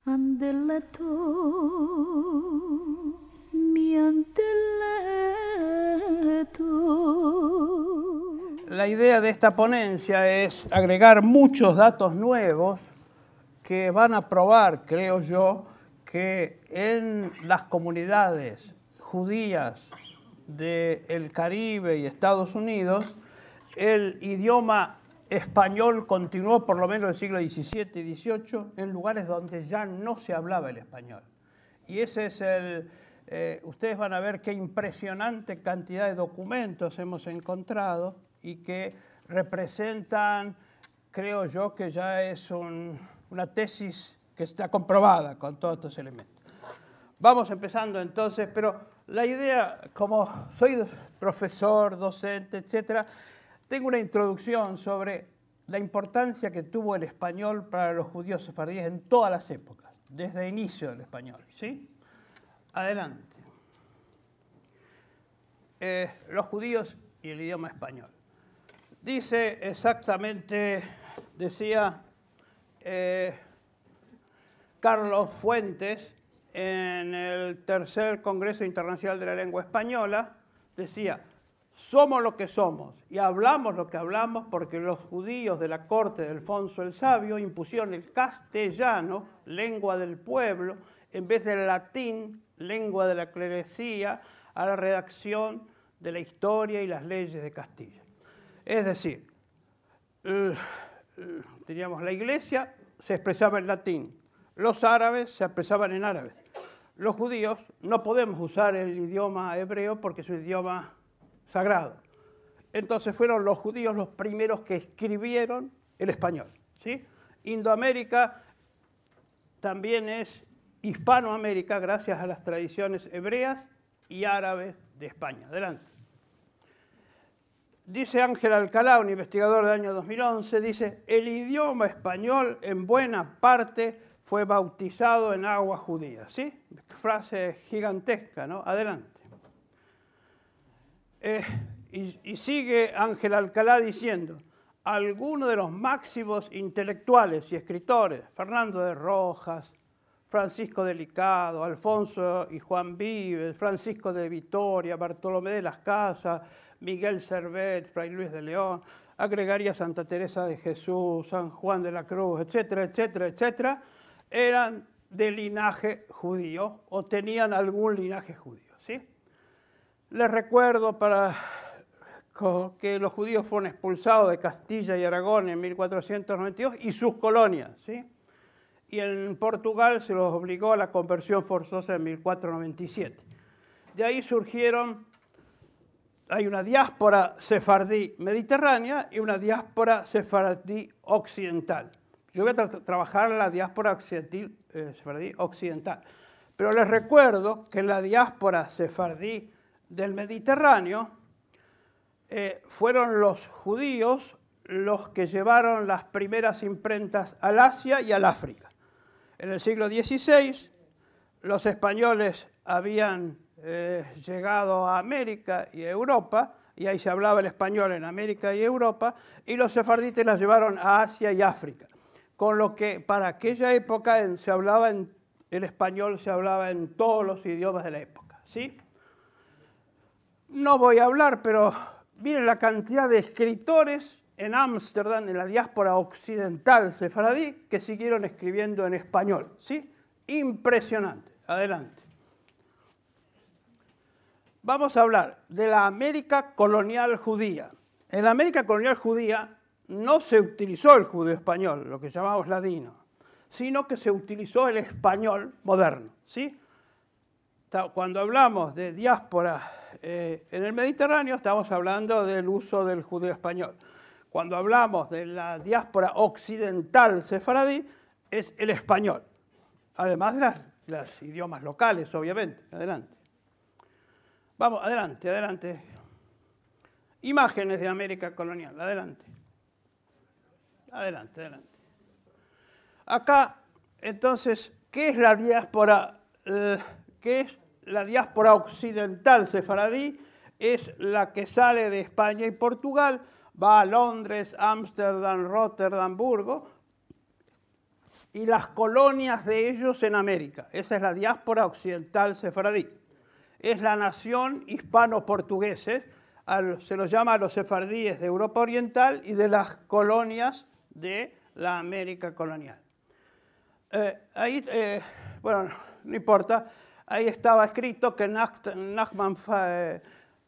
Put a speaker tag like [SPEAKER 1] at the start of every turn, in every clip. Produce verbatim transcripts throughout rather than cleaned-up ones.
[SPEAKER 1] Andeletto, mi andeletto.
[SPEAKER 2] La idea de esta ponencia es agregar muchos datos nuevos que van a probar, creo yo, que en las comunidades judías del Caribe y Estados Unidos, el idioma español continuó por lo menos en el siglo diecisiete y dieciocho en lugares donde ya no se hablaba el español. Y ese es el... Eh, ustedes van a ver qué impresionante cantidad de documentos hemos encontrado y que representan, creo yo, que ya es un, una tesis que está comprobada con todos estos elementos. Vamos empezando entonces, pero la idea, como soy profesor, docente, etcétera, tengo una introducción sobre la importancia que tuvo el español para los judíos sefardíes en todas las épocas, desde el inicio del español, ¿sí? Adelante. Eh, los judíos y el idioma español. Dice exactamente, decía eh, Carlos Fuentes en el tercer Congreso Internacional de la Lengua Española, decía: somos lo que somos y hablamos lo que hablamos porque los judíos de la corte de Alfonso el Sabio impusieron el castellano, lengua del pueblo, en vez del latín, lengua de la clerecía, a la redacción de la historia y las leyes de Castilla. Es decir, eh, eh, teníamos la iglesia, se expresaba en latín, los árabes se expresaban en árabe. Los judíos no podemos usar el idioma hebreo porque es un idioma sagrado. Entonces fueron los judíos los primeros que escribieron el español, ¿sí? Indoamérica también es Hispanoamérica gracias a las tradiciones hebreas y árabes de España. Adelante. Dice Ángel Alcalá, un investigador del año dos mil once, dice: el idioma español en buena parte fue bautizado en agua judía, ¿sí? Frase gigantesca, ¿no? Adelante. Eh, y, y sigue Ángel Alcalá diciendo: algunos de los máximos intelectuales y escritores, Fernando de Rojas, Francisco de Licado, Alfonso y Juan Vives, Francisco de Vitoria, Bartolomé de las Casas, Miguel Servet, Fray Luis de León, agregaría Santa Teresa de Jesús, San Juan de la Cruz, etcétera, etcétera, etcétera, eran de linaje judío o tenían algún linaje judío, ¿sí? Les recuerdo para que los judíos fueron expulsados de Castilla y Aragón en mil cuatrocientos noventa y dos y sus colonias, ¿sí? Y en Portugal se los obligó a la conversión forzosa en mil cuatrocientos noventa y siete. De ahí surgieron, hay una diáspora sefardí mediterránea y una diáspora sefardí occidental. Yo voy a tra trabajar en la diáspora occidental, eh, sefardí occidental, pero les recuerdo que en la diáspora sefardí del Mediterráneo eh, fueron los judíos los que llevaron las primeras imprentas al Asia y al África. En el siglo dieciséis, los españoles habían eh, llegado a América y a Europa, y ahí se hablaba el español en América y Europa, y los sefarditas las llevaron a Asia y África. Con lo que para aquella época en, se hablaba en, el español se hablaba en todos los idiomas de la época, ¿sí? No voy a hablar, pero miren la cantidad de escritores en Ámsterdam, en la diáspora occidental sefaradí, que siguieron escribiendo en español, ¿sí? Impresionante. Adelante. Vamos a hablar de la América colonial judía. En la América colonial judía no se utilizó el judío español, lo que llamamos ladino, sino que se utilizó el español moderno, ¿sí? Cuando hablamos de diáspora eh, en el Mediterráneo, estamos hablando del uso del judío español. Cuando hablamos de la diáspora occidental sefaradí, es el español, además de las, los idiomas locales, obviamente. Adelante. Vamos, adelante, adelante. Imágenes de América colonial, adelante. Adelante, adelante. Acá, entonces, ¿qué es la diáspora? Eh, ¿Qué es la diáspora occidental sefaradí? Es la que sale de España y Portugal, va a Londres, Ámsterdam, Rotterdam, Hamburgo, y las colonias de ellos en América. Esa es la diáspora occidental sefaradí. Es la nación hispano-portuguesa, se los llama a los sefardíes de Europa Oriental y de las colonias de la América colonial. Eh, ahí, eh, bueno, no importa, ahí estaba escrito que Nachman, eh,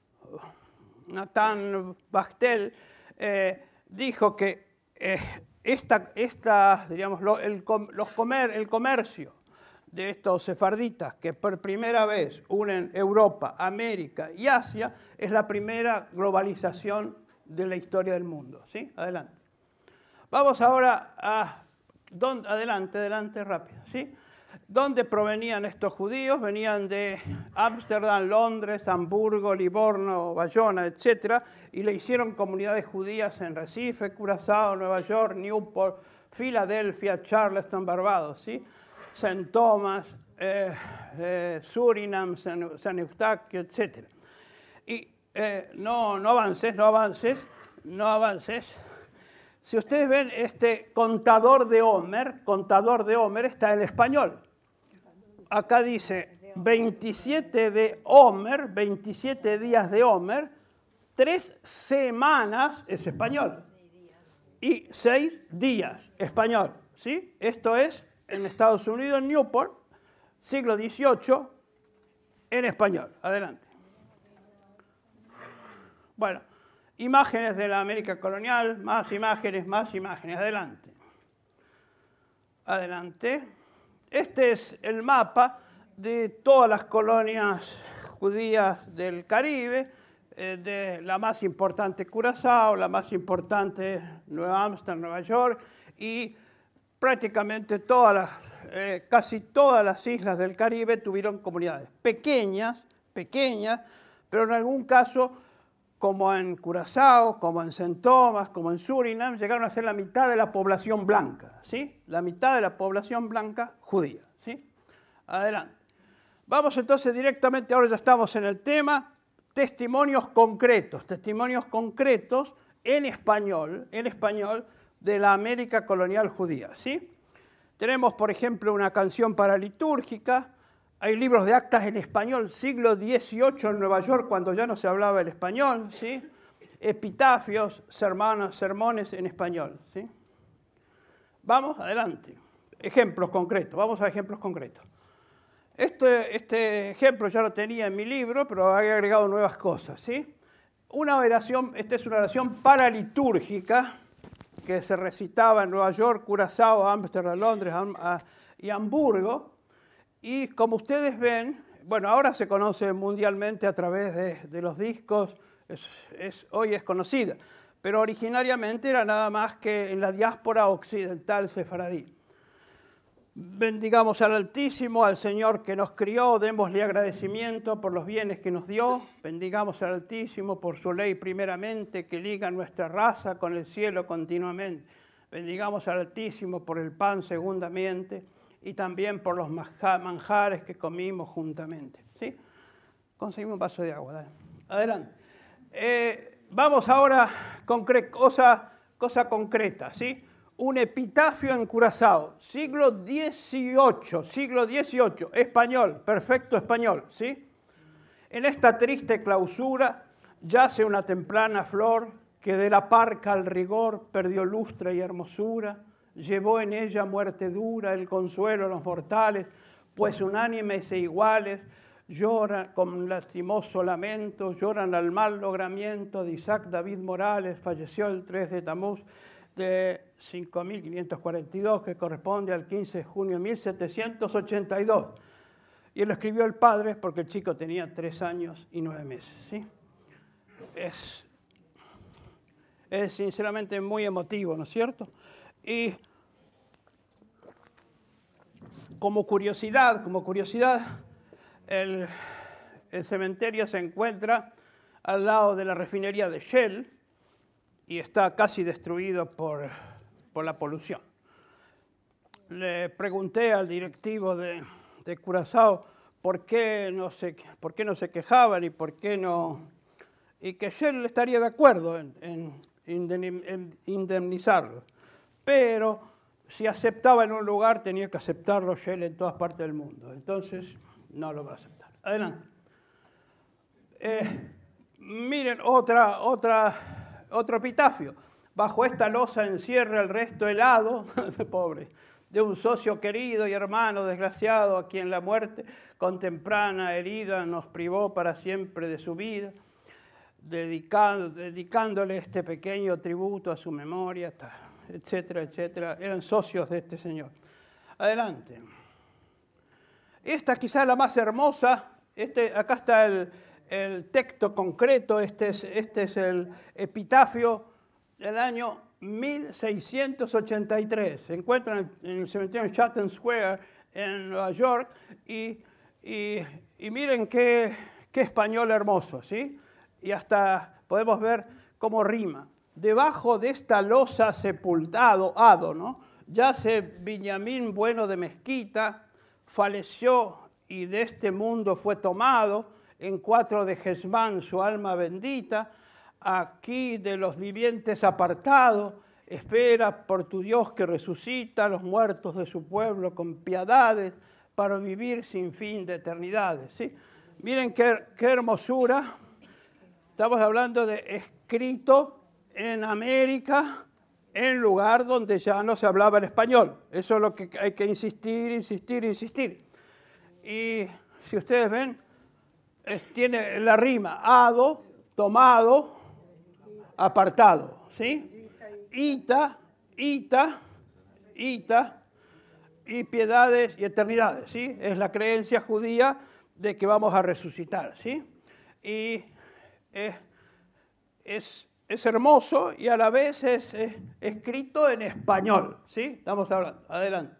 [SPEAKER 2] Nathan Bachtel eh, dijo que eh, esta, esta, diríamos, lo, el, los comer, el comercio de estos sefarditas que por primera vez unen Europa, América y Asia es la primera globalización de la historia del mundo. ¿Sí? Adelante. Vamos ahora a... ¿dónde? Adelante, adelante, rápido. ¿Sí? ¿Dónde provenían estos judíos? Venían de Ámsterdam, Londres, Hamburgo, Livorno, Bayona, etcétera, y le hicieron comunidades judías en Recife, Curazao, Nueva York, Newport, Filadelfia, Charleston, Barbados, ¿sí? Saint Thomas, eh, eh, Surinam, San, San Eustaquio, etcétera. Y eh, no, no avances, no avances, no avances. Si ustedes ven este contador de Homer, contador de Homer está en español. Acá dice veintisiete de Homer, veintisiete días de Homer, tres semanas es español y seis días español. ¿Sí? Esto es en Estados Unidos, en Newport, siglo dieciocho, en español. Adelante. Bueno, imágenes de la América colonial, más imágenes, más imágenes. Adelante. Adelante. Este es el mapa de todas las colonias judías del Caribe, eh, de la más importante Curazao, la más importante Nueva Ámsterdam, Nueva York, y prácticamente todas las, eh, casi todas las islas del Caribe tuvieron comunidades pequeñas, pequeñas, pero en algún caso, como en Curazao, como en Saint Thomas, como en Surinam, llegaron a ser la mitad de la población blanca, ¿sí? La mitad de la población blanca judía, ¿sí? Adelante. Vamos entonces directamente, ahora ya estamos en el tema, testimonios concretos, testimonios concretos en español, en español, de la América colonial judía, ¿sí? Tenemos, por ejemplo, una canción paralitúrgica. Hay libros de actas en español, siglo dieciocho en Nueva York, cuando ya no se hablaba el español, ¿sí? Epitafios, sermones, sermones en español, ¿sí? Vamos, adelante. Ejemplos concretos, vamos a ejemplos concretos. Este, este ejemplo ya lo tenía en mi libro, pero he agregado nuevas cosas, ¿sí? Una oración, esta es una oración paralitúrgica que se recitaba en Nueva York, Curazao, Ámsterdam, Londres y Hamburgo. Y como ustedes ven, bueno, ahora se conoce mundialmente a través de, de los discos, es, es, hoy es conocida, pero originariamente era nada más que en la diáspora occidental sefaradí. Bendigamos al Altísimo, al Señor que nos crió, démosle agradecimiento por los bienes que nos dio, bendigamos al Altísimo por su ley primeramente, que liga nuestra raza con el cielo continuamente. Bendigamos al Altísimo por el pan segundamente, y también por los manjares que comimos juntamente. ¿Sí? Conseguimos un vaso de agua. Dale. Adelante. Eh, vamos ahora con cosa, cosa concreta. ¿Sí? Un epitafio en Curazao, siglo dieciocho, siglo dieciocho, español, perfecto español. ¿Sí? En esta triste clausura yace una temprana flor que de la parca al rigor perdió lustre y hermosura. Llevó en ella muerte dura, el consuelo a los mortales, pues unánimes e iguales lloran con lastimoso lamento, lloran al mal logramiento de Isaac David Morales, falleció el tres de Tamuz de cinco mil quinientos cuarenta y dos, que corresponde al quince de junio de mil setecientos ochenta y dos. Y él lo escribió el padre porque el chico tenía tres años y nueve meses. ¿Sí? Es, es sinceramente muy emotivo, ¿no es cierto? Y como curiosidad, como curiosidad, el, el cementerio se encuentra al lado de la refinería de Shell y está casi destruido por, por la polución. Le pregunté al directivo de, de Curazao por qué, no se, por qué no se quejaban y por qué no... y que Shell estaría de acuerdo en, en, en indemnizarlo. Pero si aceptaba en un lugar, tenía que aceptarlo Shell en todas partes del mundo. Entonces, no lo va a aceptar. Adelante. Eh, miren, otra, otra, otro epitafio. Bajo esta losa encierra el resto helado, pobre, de un socio querido y hermano desgraciado a quien la muerte con temprana herida nos privó para siempre de su vida, dedicando, dedicándole este pequeño tributo a su memoria, etcétera, etcétera. Eran socios de este señor. Adelante. Esta quizás es la más hermosa. Este, acá está el, el texto concreto. Este es, este es el epitafio del año mil seiscientos ochenta y tres. Se encuentra en el, en el cementerio Chatham Square en Nueva York. Y, y, y miren qué, qué español hermoso, ¿sí? Y hasta podemos ver cómo rima. Debajo de esta losa sepultado, hado, ¿no? Yace Benjamín Bueno de Mezquita, faleció y de este mundo fue tomado, en cuatro de Gesmán su alma bendita, aquí de los vivientes apartado, espera por tu Dios que resucita a los muertos de su pueblo con piedades para vivir sin fin de eternidades, ¿sí? Miren qué, qué hermosura. Estamos hablando de escrito en América, en lugar donde ya no se hablaba el español. Eso es lo que hay que insistir, insistir, insistir. Y si ustedes ven, tiene la rima, hado, tomado, apartado, ¿sí? Ita, ita, ita, y piedades y eternidades, ¿sí? Es la creencia judía de que vamos a resucitar, ¿sí? Y es, es, es hermoso y a la vez es, es escrito en español, ¿sí? Estamos hablando. Adelante.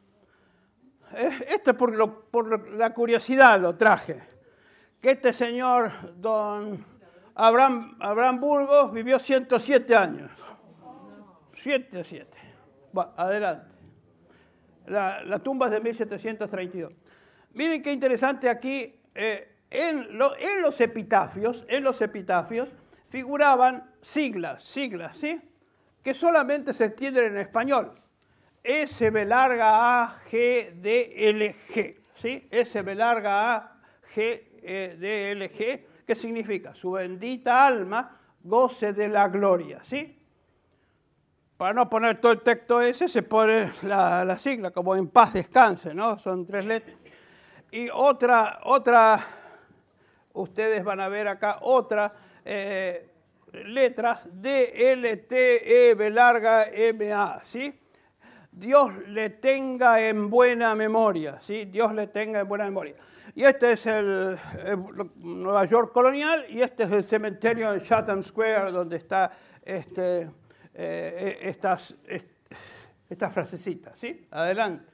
[SPEAKER 2] Esto por, lo, por la curiosidad lo traje. Que este señor, don Abraham, Abraham Burgos, vivió ciento siete años. ciento siete. Bueno, adelante. La, la tumba es de mil setecientos treinta y dos. Miren qué interesante aquí. Eh, en, lo, en los epitafios, en los epitafios figuraban siglas, siglas, ¿sí? Que solamente se entienden en español. S B larga A G D L G, ¿sí? S B larga A G D L G, ¿qué significa? Su bendita alma goce de la gloria, ¿sí? Para no poner todo el texto ese, se pone la, la sigla, como en paz descanse, ¿no? Son tres letras. Y otra, otra, ustedes van a ver acá otra eh, letras, D L T E B larga M A, ¿sí? Dios le tenga en buena memoria, ¿sí? Dios le tenga en buena memoria. Y este es el, el Nueva York colonial y este es el cementerio en Chatham Square donde está este, eh, estas, estas frasecitas, ¿sí? Adelante.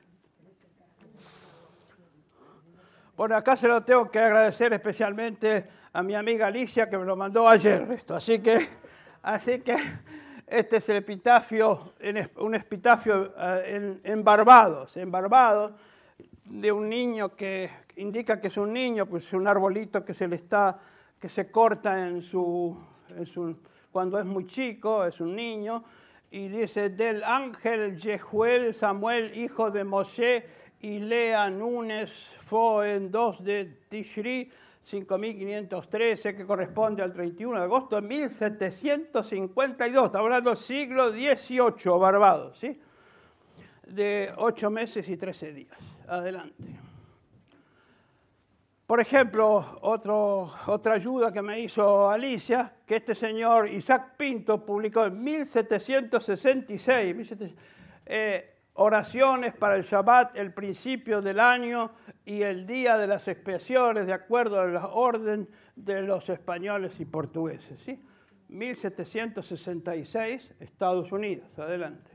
[SPEAKER 2] Bueno, acá se lo tengo que agradecer especialmente a mi amiga Alicia que me lo mandó ayer esto, así que, así que este es el epitafio, un epitafio en, en Barbados, en Barbados, de un niño que indica que es un niño, pues es un arbolito que se le está, que se corta en su, en su, cuando es muy chico, es un niño, y dice, del ángel Jehuel Samuel, hijo de Moshe, y Lea Núñez, fue en dos de Tishri, cinco mil quinientos trece, que corresponde al treinta y uno de agosto de mil setecientos cincuenta y dos. Está hablando del siglo dieciocho, Barbados, ¿sí? De ocho meses y trece días. Adelante. Por ejemplo, otro, otra ayuda que me hizo Alicia, que este señor Isaac Pinto publicó en mil setecientos sesenta y seis, mil setecientos, eh, oraciones para el Shabbat, el principio del año y el día de las expiaciones, de acuerdo a la orden de los españoles y portugueses, ¿sí? mil setecientos sesenta y seis, Estados Unidos. Adelante.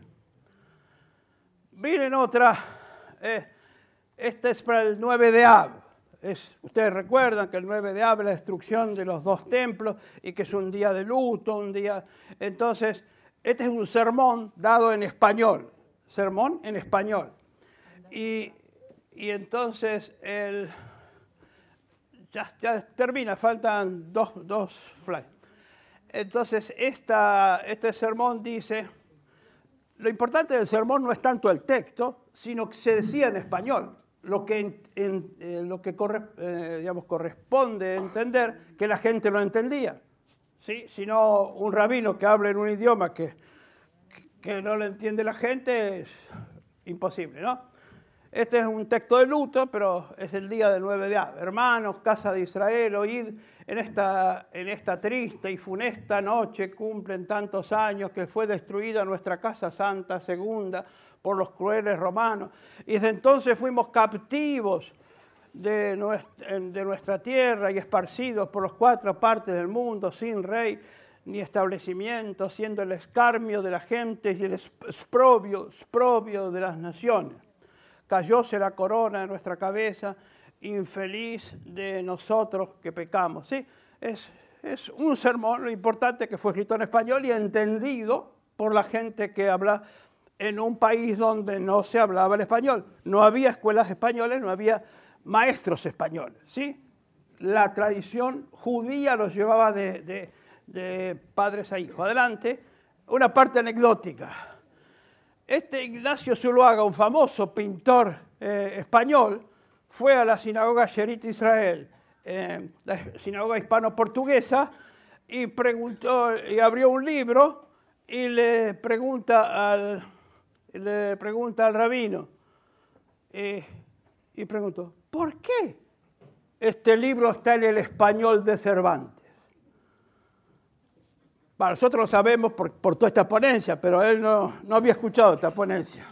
[SPEAKER 2] Miren otra, eh, esta es para el nueve de Av. Es, ustedes recuerdan que el nueve de Av es la destrucción de los dos templos y que es un día de luto, un día... Entonces, este es un sermón dado en español. Sermón en español. Y, y entonces, el, ya, ya termina, faltan dos, dos slides. Entonces, esta, este sermón dice, lo importante del sermón no es tanto el texto, sino que se decía en español, lo que, en, en, eh, lo que corre, eh, digamos, corresponde entender que la gente lo entendía. ¿Sí? Si no, un rabino que hable en un idioma que, que no lo entiende la gente es imposible, ¿no? Este es un texto de luto, pero es el día del nueve de Av. Hermanos, casa de Israel, oíd, en esta, en esta triste y funesta noche cumplen tantos años que fue destruida nuestra casa santa segunda por los crueles romanos. Y desde entonces fuimos captivos de nuestra, de nuestra tierra y esparcidos por las cuatro partes del mundo, sin rey ni establecimiento, siendo el escarnio de la gente y el exprobio, exprobio de las naciones. Cayóse la corona de nuestra cabeza, infeliz de nosotros que pecamos. ¿Sí? Es, es un sermón, lo importante que fue escrito en español y entendido por la gente que habla en un país donde no se hablaba el español. No había escuelas españolas, no había maestros españoles. ¿Sí? La tradición judía los llevaba de, de, de padres a hijos. Adelante, una parte anecdótica. Este Ignacio Zuluaga, un famoso pintor eh, español, fue a la sinagoga Sherit Israel, eh, la sinagoga hispano-portuguesa, y, preguntó, y abrió un libro y le pregunta al, le pregunta al rabino, eh, y preguntó, ¿por qué este libro está en el español de Cervantes? Bueno, nosotros lo sabemos por, por toda esta ponencia, pero él no, no había escuchado esta ponencia.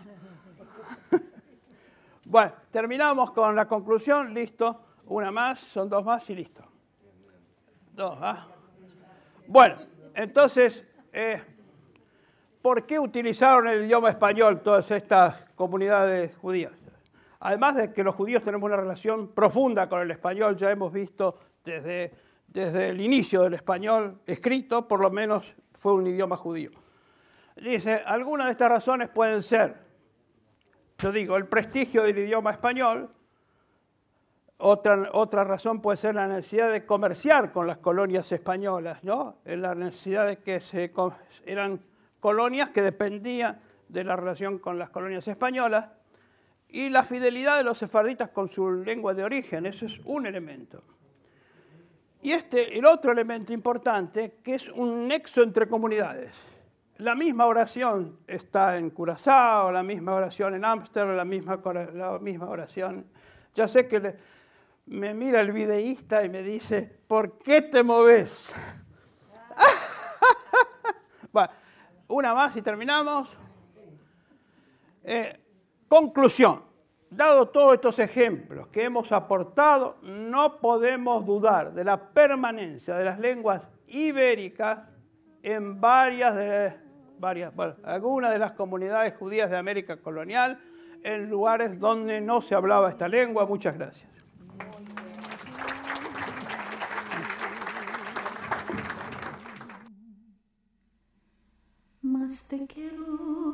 [SPEAKER 2] Bueno, terminamos con la conclusión, listo. Una más, son dos más y listo. Dos, ¿ah? Bueno, entonces, eh, ¿por qué utilizaron el idioma español todas estas comunidades judías? Además de que los judíos tenemos una relación profunda con el español, ya hemos visto desde... Desde el inicio del español escrito, por lo menos fue un idioma judío. Dice, algunas de estas razones pueden ser, yo digo, el prestigio del idioma español. Otra, otra razón puede ser la necesidad de comerciar con las colonias españolas, ¿no? La necesidad de que se, eran colonias que dependían de la relación con las colonias españolas. Y la fidelidad de los sefarditas con su lengua de origen, eso es un elemento. Y este, el otro elemento importante, que es un nexo entre comunidades. La misma oración está en Curazao, la misma oración en Ámsterdam, la misma, la misma oración. Ya sé que le, me mira el videísta y me dice, ¿por qué te moves? Bueno, una más y terminamos. Eh, conclusión. Dado todos estos ejemplos que hemos aportado, no podemos dudar de la permanencia de las lenguas ibéricas en varias de, varias, bueno, algunas de las comunidades judías de América colonial, en lugares donde no se hablaba esta lengua. Muchas gracias.
[SPEAKER 1] Más te quiero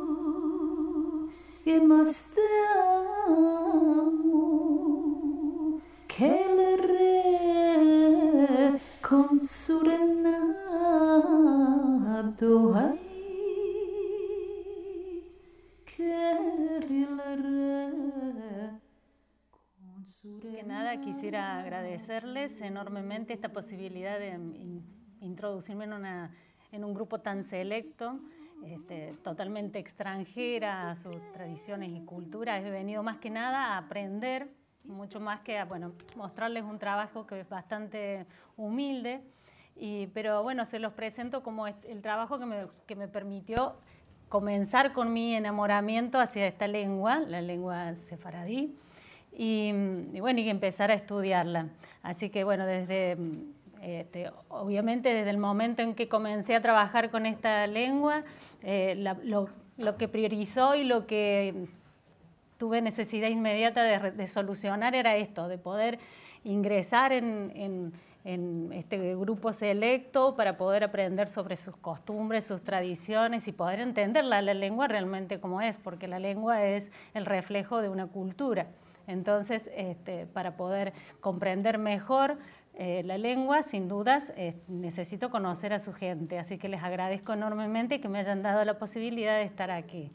[SPEAKER 1] y más te amo que el re con su renato hay que el re con su renato.
[SPEAKER 3] Que nada, quisiera agradecerles enormemente esta posibilidad de in, introducirme en, una, en un grupo tan selecto. Este, totalmente extranjera a sus tradiciones y culturas. He venido más que nada a aprender, mucho más que a bueno, mostrarles un trabajo que es bastante humilde, y, pero bueno, se los presento como el trabajo que me, que me permitió comenzar con mi enamoramiento hacia esta lengua, la lengua sefaradí, y, y bueno, y empezar a estudiarla. Así que bueno, desde... Este, obviamente desde el momento en que comencé a trabajar con esta lengua, eh, la, lo, lo que priorizó y lo que tuve necesidad inmediata de, de solucionar era esto, de poder ingresar en, en, en este grupo selecto para poder aprender sobre sus costumbres, sus tradiciones y poder entender la, la lengua realmente como es, porque la lengua es el reflejo de una cultura. Entonces, este, para poder comprender mejor eh, la lengua, sin dudas, eh, necesito conocer a su gente, así que les agradezco enormemente que me hayan dado la posibilidad de estar aquí.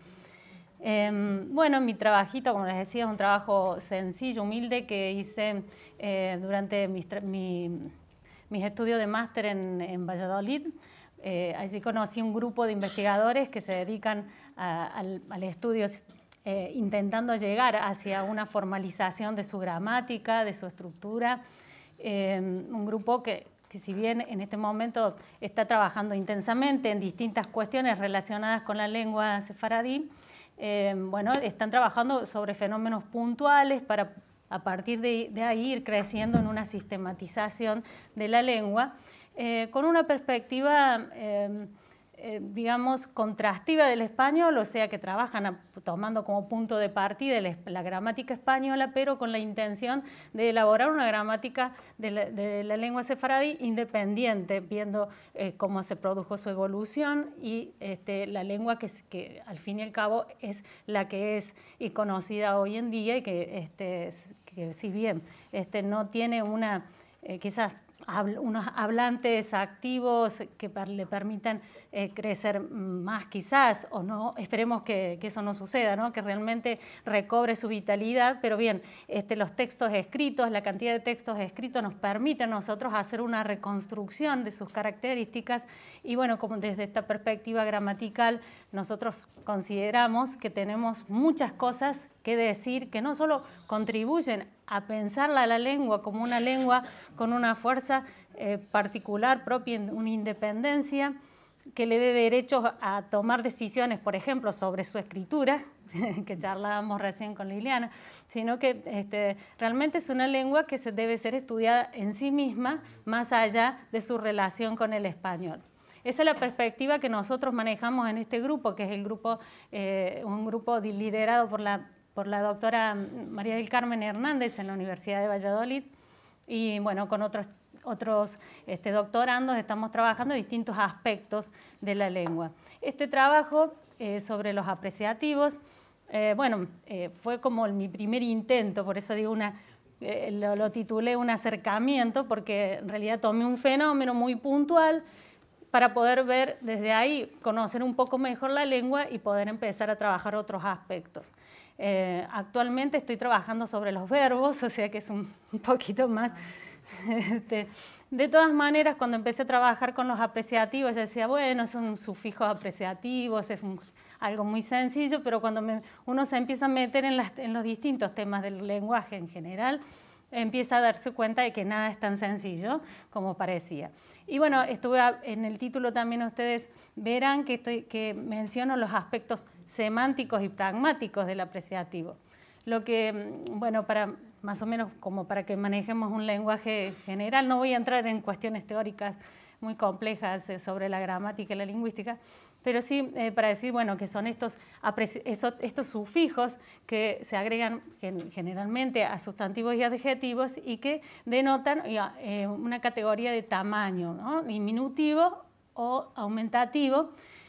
[SPEAKER 3] Eh, bueno, mi trabajito, como les decía, es un trabajo sencillo, humilde, que hice eh, durante mis, mi, mis estudios de máster en, en Valladolid. Eh, allí conocí un grupo de investigadores que se dedican a, al, al estudio eh, intentando llegar hacia una formalización de su gramática, de su estructura. Eh, un grupo que, que si bien en este momento está trabajando intensamente en distintas cuestiones relacionadas con la lengua sefaradí, eh, bueno, están trabajando sobre fenómenos puntuales para a partir de, de ahí ir creciendo en una sistematización de la lengua, eh, con una perspectiva, eh, eh, digamos, contrastiva del español, o sea que trabajan a, tomando como punto de partida la, la gramática española, pero con la intención de elaborar una gramática de la, de la lengua sefaradí independiente, viendo eh, cómo se produjo su evolución y este, la lengua que, que al fin y al cabo es la que es y conocida hoy en día, y que, este, que si bien este, no tiene una, eh, quizás habl unos hablantes activos que per le permitan eh, crecer más quizás, o no, esperemos que, que eso no suceda, ¿no? Que realmente recobre su vitalidad, pero bien, este, los textos escritos, la cantidad de textos escritos nos permite a nosotros hacer una reconstrucción de sus características, y bueno, como desde esta perspectiva gramatical nosotros consideramos que tenemos muchas cosas que decir que no solo contribuyen a pensarla a la lengua como una lengua con una fuerza eh, particular propia, una independencia que le dé derechos a tomar decisiones, por ejemplo, sobre su escritura, que charlábamos recién con Liliana, sino que este, realmente es una lengua que se debe ser estudiada en sí misma, más allá de su relación con el español. Esa es la perspectiva que nosotros manejamos en este grupo, que es el grupo, eh, un grupo liderado por la, por la doctora María del Carmen Hernández en la Universidad de Valladolid, y bueno, con otros, otros este, doctorandos estamos trabajando en distintos aspectos de la lengua. Este trabajo eh, sobre los apreciativos, eh, bueno, eh, fue como mi primer intento, por eso digo una, eh, lo, lo titulé un acercamiento, porque en realidad tomé un fenómeno muy puntual para poder ver desde ahí, conocer un poco mejor la lengua y poder empezar a trabajar otros aspectos. Eh, actualmente estoy trabajando sobre los verbos, o sea que es un, un poquito más. Este, de todas maneras, cuando empecé a trabajar con los apreciativos, yo decía, bueno, son sufijos apreciativos, es un, algo muy sencillo, pero cuando me, uno se empieza a meter en, las, en los distintos temas del lenguaje en general, empieza a darse cuenta de que nada es tan sencillo como parecía. Y bueno, estuve a, en el título también ustedes verán que, estoy, que menciono los aspectos semánticos y pragmáticos del apreciativo. Lo que, bueno, para más o menos como para que manejemos un lenguaje general, no voy a entrar en cuestiones teóricas muy complejas sobre la gramática y la lingüística, pero sí eh, para decir, bueno, que son estos, estos, estos sufijos que se agregan generalmente a sustantivos y adjetivos y que denotan eh, una categoría de tamaño, ¿no? Diminutivo o aumentativo,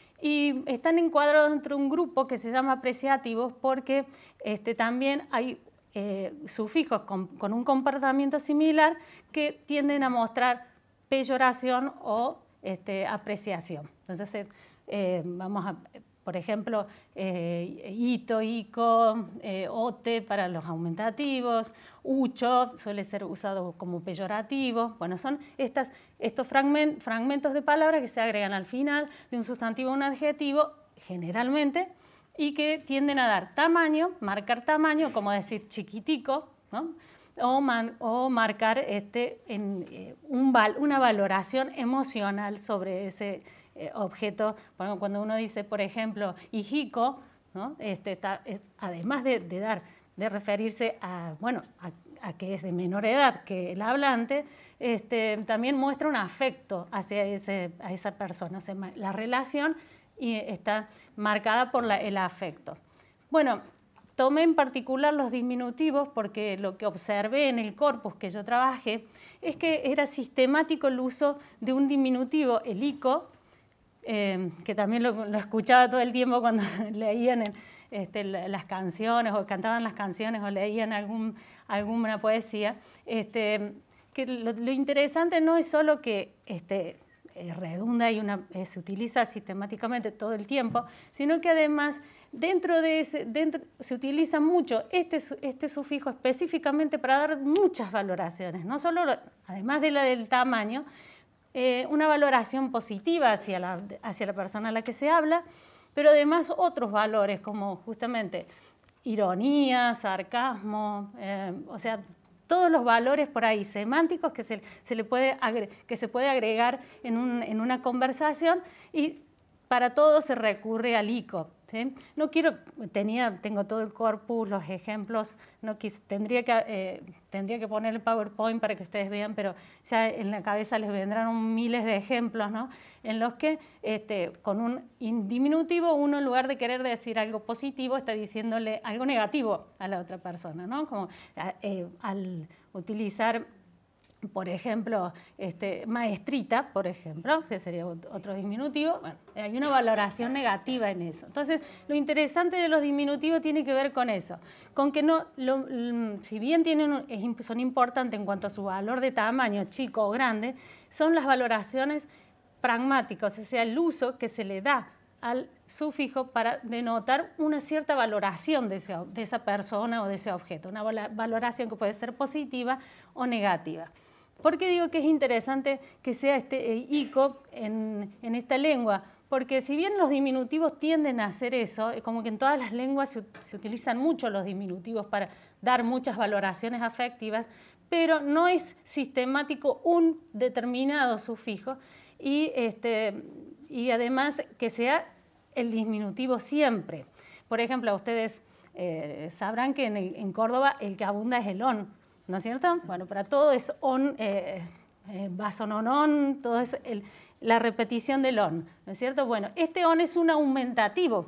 [SPEAKER 3] y están encuadrados dentro de un grupo que se llama apreciativos porque este, también hay eh, sufijos con, con un comportamiento similar que tienden a mostrar peyoración o este, apreciación. Entonces, eh, vamos a, por ejemplo, eh, ito, ico, eh, ote para los aumentativos, ucho suele ser usado como peyorativo. Bueno, son estas, estos fragment, fragmentos de palabras que se agregan al final de un sustantivo o un adjetivo, generalmente, y que tienden a dar tamaño, marcar tamaño, como decir chiquitico, ¿no? O, man, o marcar este, en, eh, un val, una valoración emocional sobre ese eh, objeto. Bueno, cuando uno dice, por ejemplo, hijico, ¿no? este, está, es, además de, de, dar, de referirse a, bueno, a, a que es de menor edad que el hablante, este, también muestra un afecto hacia ese, a esa persona. O sea, la relación y está marcada por la, el afecto. Bueno, tomé en particular los diminutivos porque lo que observé en el corpus que yo trabajé es que era sistemático el uso de un diminutivo, el ico, eh, que también lo, lo escuchaba todo el tiempo cuando leían en, este, las canciones o cantaban las canciones o leían algún, alguna poesía, este, que lo, lo interesante no es solo que este, eh, redunda y una, eh, se utiliza sistemáticamente todo el tiempo, sino que además dentro de ese, dentro, se utiliza mucho este, este sufijo específicamente para dar muchas valoraciones, no solo, además de la del tamaño, eh, una valoración positiva hacia la, hacia la persona a la que se habla, pero además otros valores como justamente ironía, sarcasmo, eh, o sea, todos los valores por ahí semánticos que se, se, le puede, que se puede agregar en, un, en una conversación, y para todo se recurre al ico. ¿Sí? No quiero, tenía, tengo todo el corpus, los ejemplos, no quis, tendría, que, eh, tendría que poner el PowerPoint para que ustedes vean, pero ya en la cabeza les vendrán miles de ejemplos, ¿no? En los que este, con un diminutivo uno, en lugar de querer decir algo positivo, está diciéndole algo negativo a la otra persona, ¿no? Como eh, al utilizar, por ejemplo, este, maestrita, por ejemplo, que sería otro diminutivo, bueno, hay una valoración negativa en eso. Entonces, lo interesante de los diminutivos tiene que ver con eso, con que no, lo, si bien tienen, son importantes en cuanto a su valor de tamaño, chico o grande, son las valoraciones pragmáticas, o sea, el uso que se le da al sufijo para denotar una cierta valoración de, ese, de esa persona o de ese objeto, una valoración que puede ser positiva o negativa. ¿Por qué digo que es interesante que sea este eh, ico en, en esta lengua? Porque si bien los diminutivos tienden a hacer eso, es como que en todas las lenguas se, se utilizan mucho los diminutivos para dar muchas valoraciones afectivas, pero no es sistemático un determinado sufijo, y, este, y además que sea el diminutivo siempre. Por ejemplo, ustedes eh, sabrán que en, el, en Córdoba el que abunda es el on, ¿no es cierto? Bueno, para todo es on, eh, eh, basononon, todo es el, la repetición del on, ¿no es cierto? Bueno, este on es un aumentativo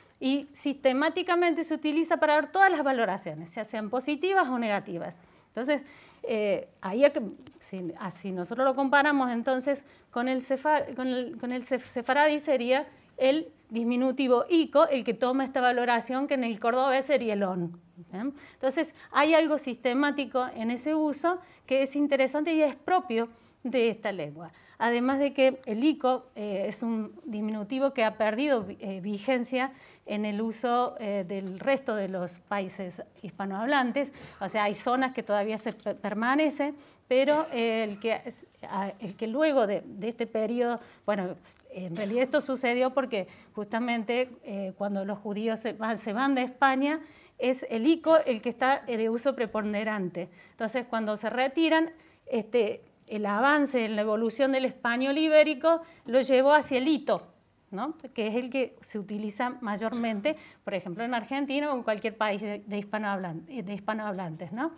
[SPEAKER 3] y sistemáticamente se utiliza para dar todas las valoraciones, ya sean positivas o negativas. Entonces, eh, ahí, si, si nosotros lo comparamos entonces con el, sefar, con el, con el sefaradí, sería el diminutivo ico el que toma esta valoración, que en el cordobés sería el on. ¿Bien? Entonces, hay algo sistemático en ese uso que es interesante y es propio de esta lengua. Además de que el ico eh, es un diminutivo que ha perdido eh, vigencia en el uso eh, del resto de los países hispanohablantes. O sea, hay zonas que todavía se permanece, pero eh, el, que, el que luego de, de este periodo, bueno, en realidad esto sucedió porque justamente eh, cuando los judíos se van, se van de España, es el ico el que está de uso preponderante. Entonces, cuando se retiran, este, el avance en la evolución del español ibérico lo llevó hacia el ito, ¿no? Que es el que se utiliza mayormente, por ejemplo, en Argentina o en cualquier país de, de, hispanohablantes, de hispanohablantes, ¿no?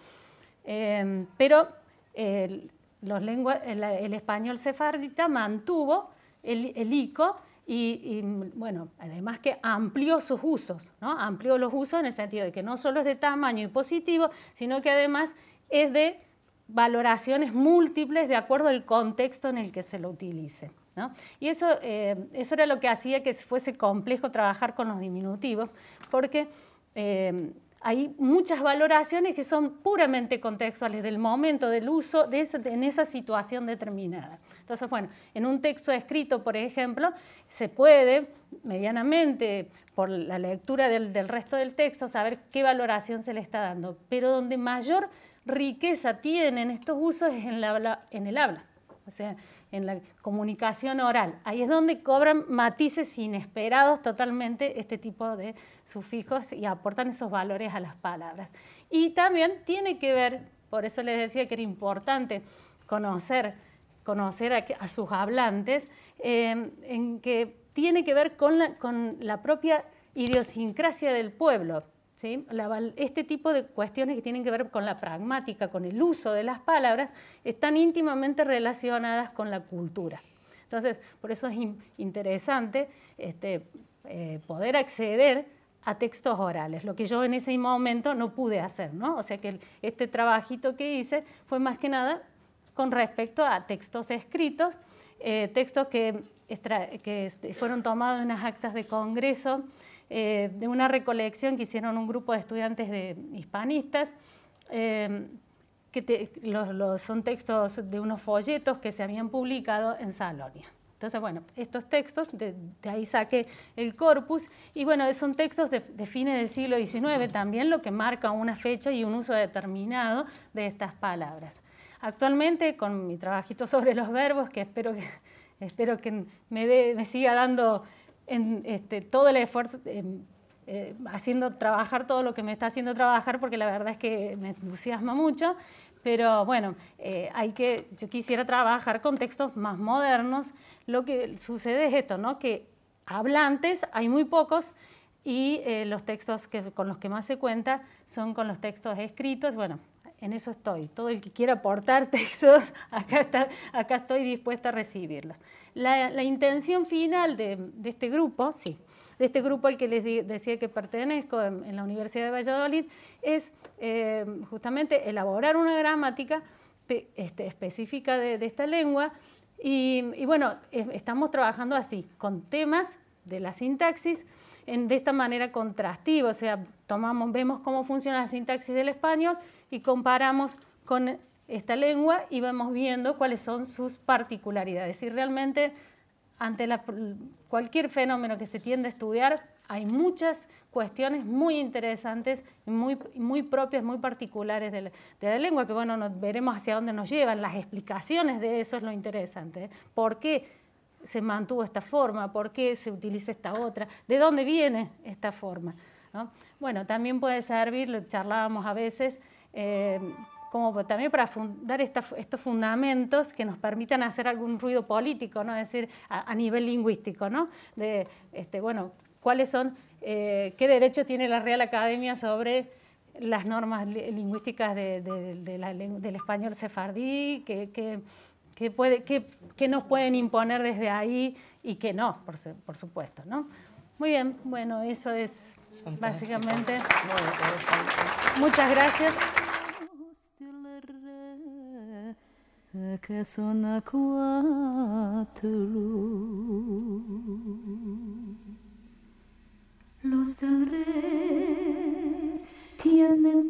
[SPEAKER 3] Eh, pero el, los lengua, el, el español sefardita mantuvo el, el ico y, y, bueno, además que amplió sus usos, ¿no? Amplió los usos en el sentido de que no solo es de tamaño y positivo, sino que además es de valoraciones múltiples de acuerdo al contexto en el que se lo utilice, ¿no? Y eso, eh, eso era lo que hacía que fuese complejo trabajar con los diminutivos, porque eh, hay muchas valoraciones que son puramente contextuales del momento del uso de ese, en esa situación determinada. Entonces, bueno, en un texto escrito, por ejemplo, se puede medianamente, por la lectura del, del resto del texto, saber qué valoración se le está dando, pero donde mayor riqueza tienen estos usos es en, la, en el habla, o sea, en la comunicación oral. Ahí es donde cobran matices inesperados totalmente este tipo de sufijos y aportan esos valores a las palabras. Y también tiene que ver, por eso les decía que era importante conocer, conocer a, a sus hablantes, eh, en que tiene que ver con la, con la propia idiosincrasia del pueblo. ¿Sí? La, este tipo de cuestiones que tienen que ver con la pragmática, con el uso de las palabras, están íntimamente relacionadas con la cultura. Entonces, por eso es in, interesante este, eh, poder acceder a textos orales, lo que yo en ese momento no pude hacer, ¿no? O sea que el, este trabajito que hice fue más que nada con respecto a textos escritos, eh, textos que, extra, que fueron tomados en unas actas de congreso, Eh, de una recolección que hicieron un grupo de estudiantes de hispanistas, eh, que te, los, los, son textos de unos folletos que se habían publicado en Salonia. Entonces, bueno, estos textos, de, de ahí saqué el corpus, y bueno, son textos de, de fines del siglo diecinueve también, lo que marca una fecha y un uso determinado de estas palabras. Actualmente, con mi trabajito sobre los verbos, que espero que, espero que me, de, me siga dando en, este, todo el esfuerzo, eh, eh, haciendo trabajar todo lo que me está haciendo trabajar, porque la verdad es que me entusiasma mucho. Pero bueno, eh, hay que, yo quisiera trabajar con textos más modernos. Lo que sucede es esto, ¿no? Que hablantes hay muy pocos y eh, los textos que, con los que más se cuenta son con los textos escritos. Bueno, en eso estoy. Todo el que quiera aportar textos, acá, está, acá estoy dispuesta a recibirlos. La, la intención final de, de este grupo, sí, de este grupo al que les di, decía que pertenezco en, en la Universidad de Valladolid, es eh, justamente elaborar una gramática este, específica de, de esta lengua y, y bueno, eh, estamos trabajando así, con temas de la sintaxis en, de esta manera contrastiva, o sea, tomamos, vemos cómo funciona la sintaxis del español y comparamos con esta lengua y vamos viendo cuáles son sus particularidades. Y realmente ante la, cualquier fenómeno que se tiende a estudiar, hay muchas cuestiones muy interesantes, muy, muy propias, muy particulares de la, de la lengua, que bueno, nos, veremos hacia dónde nos llevan. Las explicaciones de eso es lo interesante, ¿eh? ¿Por qué se mantuvo esta forma? ¿Por qué se utiliza esta otra? ¿De dónde viene esta forma? ¿No? Bueno, también puede servir, lo charlábamos a veces, eh, como también para dar esta, estos fundamentos que nos permitan hacer algún ruido político, ¿no? Es decir, a, a nivel lingüístico, ¿no? De, este, bueno, cuáles son, eh, qué derecho tiene la Real Academia sobre las normas lingüísticas de, de, de la, del español sefardí, que, que, que, puede, que, que nos pueden imponer desde ahí y que no, por, por supuesto, ¿no? Muy bien, bueno, eso es básicamente. Muchas gracias.
[SPEAKER 1] Que son a cuatro. Los del rey tienen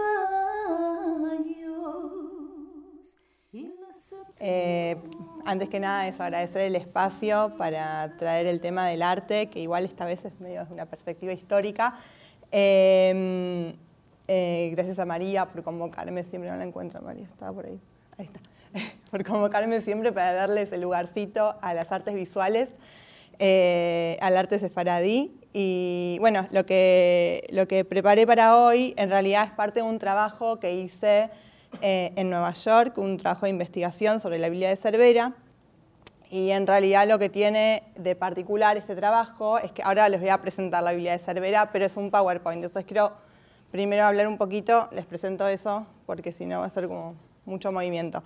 [SPEAKER 1] caballos. Y los
[SPEAKER 4] eh, antes que nada es agradecer el espacio para traer el tema del arte, que igual esta vez es medio desde una perspectiva histórica. Eh, eh, gracias a María por convocarme, siempre no la encuentro, María estaba por ahí. Ahí está. Por convocarme siempre para darles el lugarcito a las artes visuales, eh, al arte sefaradí. Y bueno, lo que, lo que preparé para hoy en realidad es parte de un trabajo que hice eh, en Nueva York, un trabajo de investigación sobre la Biblia de Cervera. Y en realidad lo que tiene de particular este trabajo es que ahora les voy a presentar la Biblia de Cervera, pero es un PowerPoint. Entonces quiero primero hablar un poquito, les presento eso, porque si no va a ser como mucho movimiento.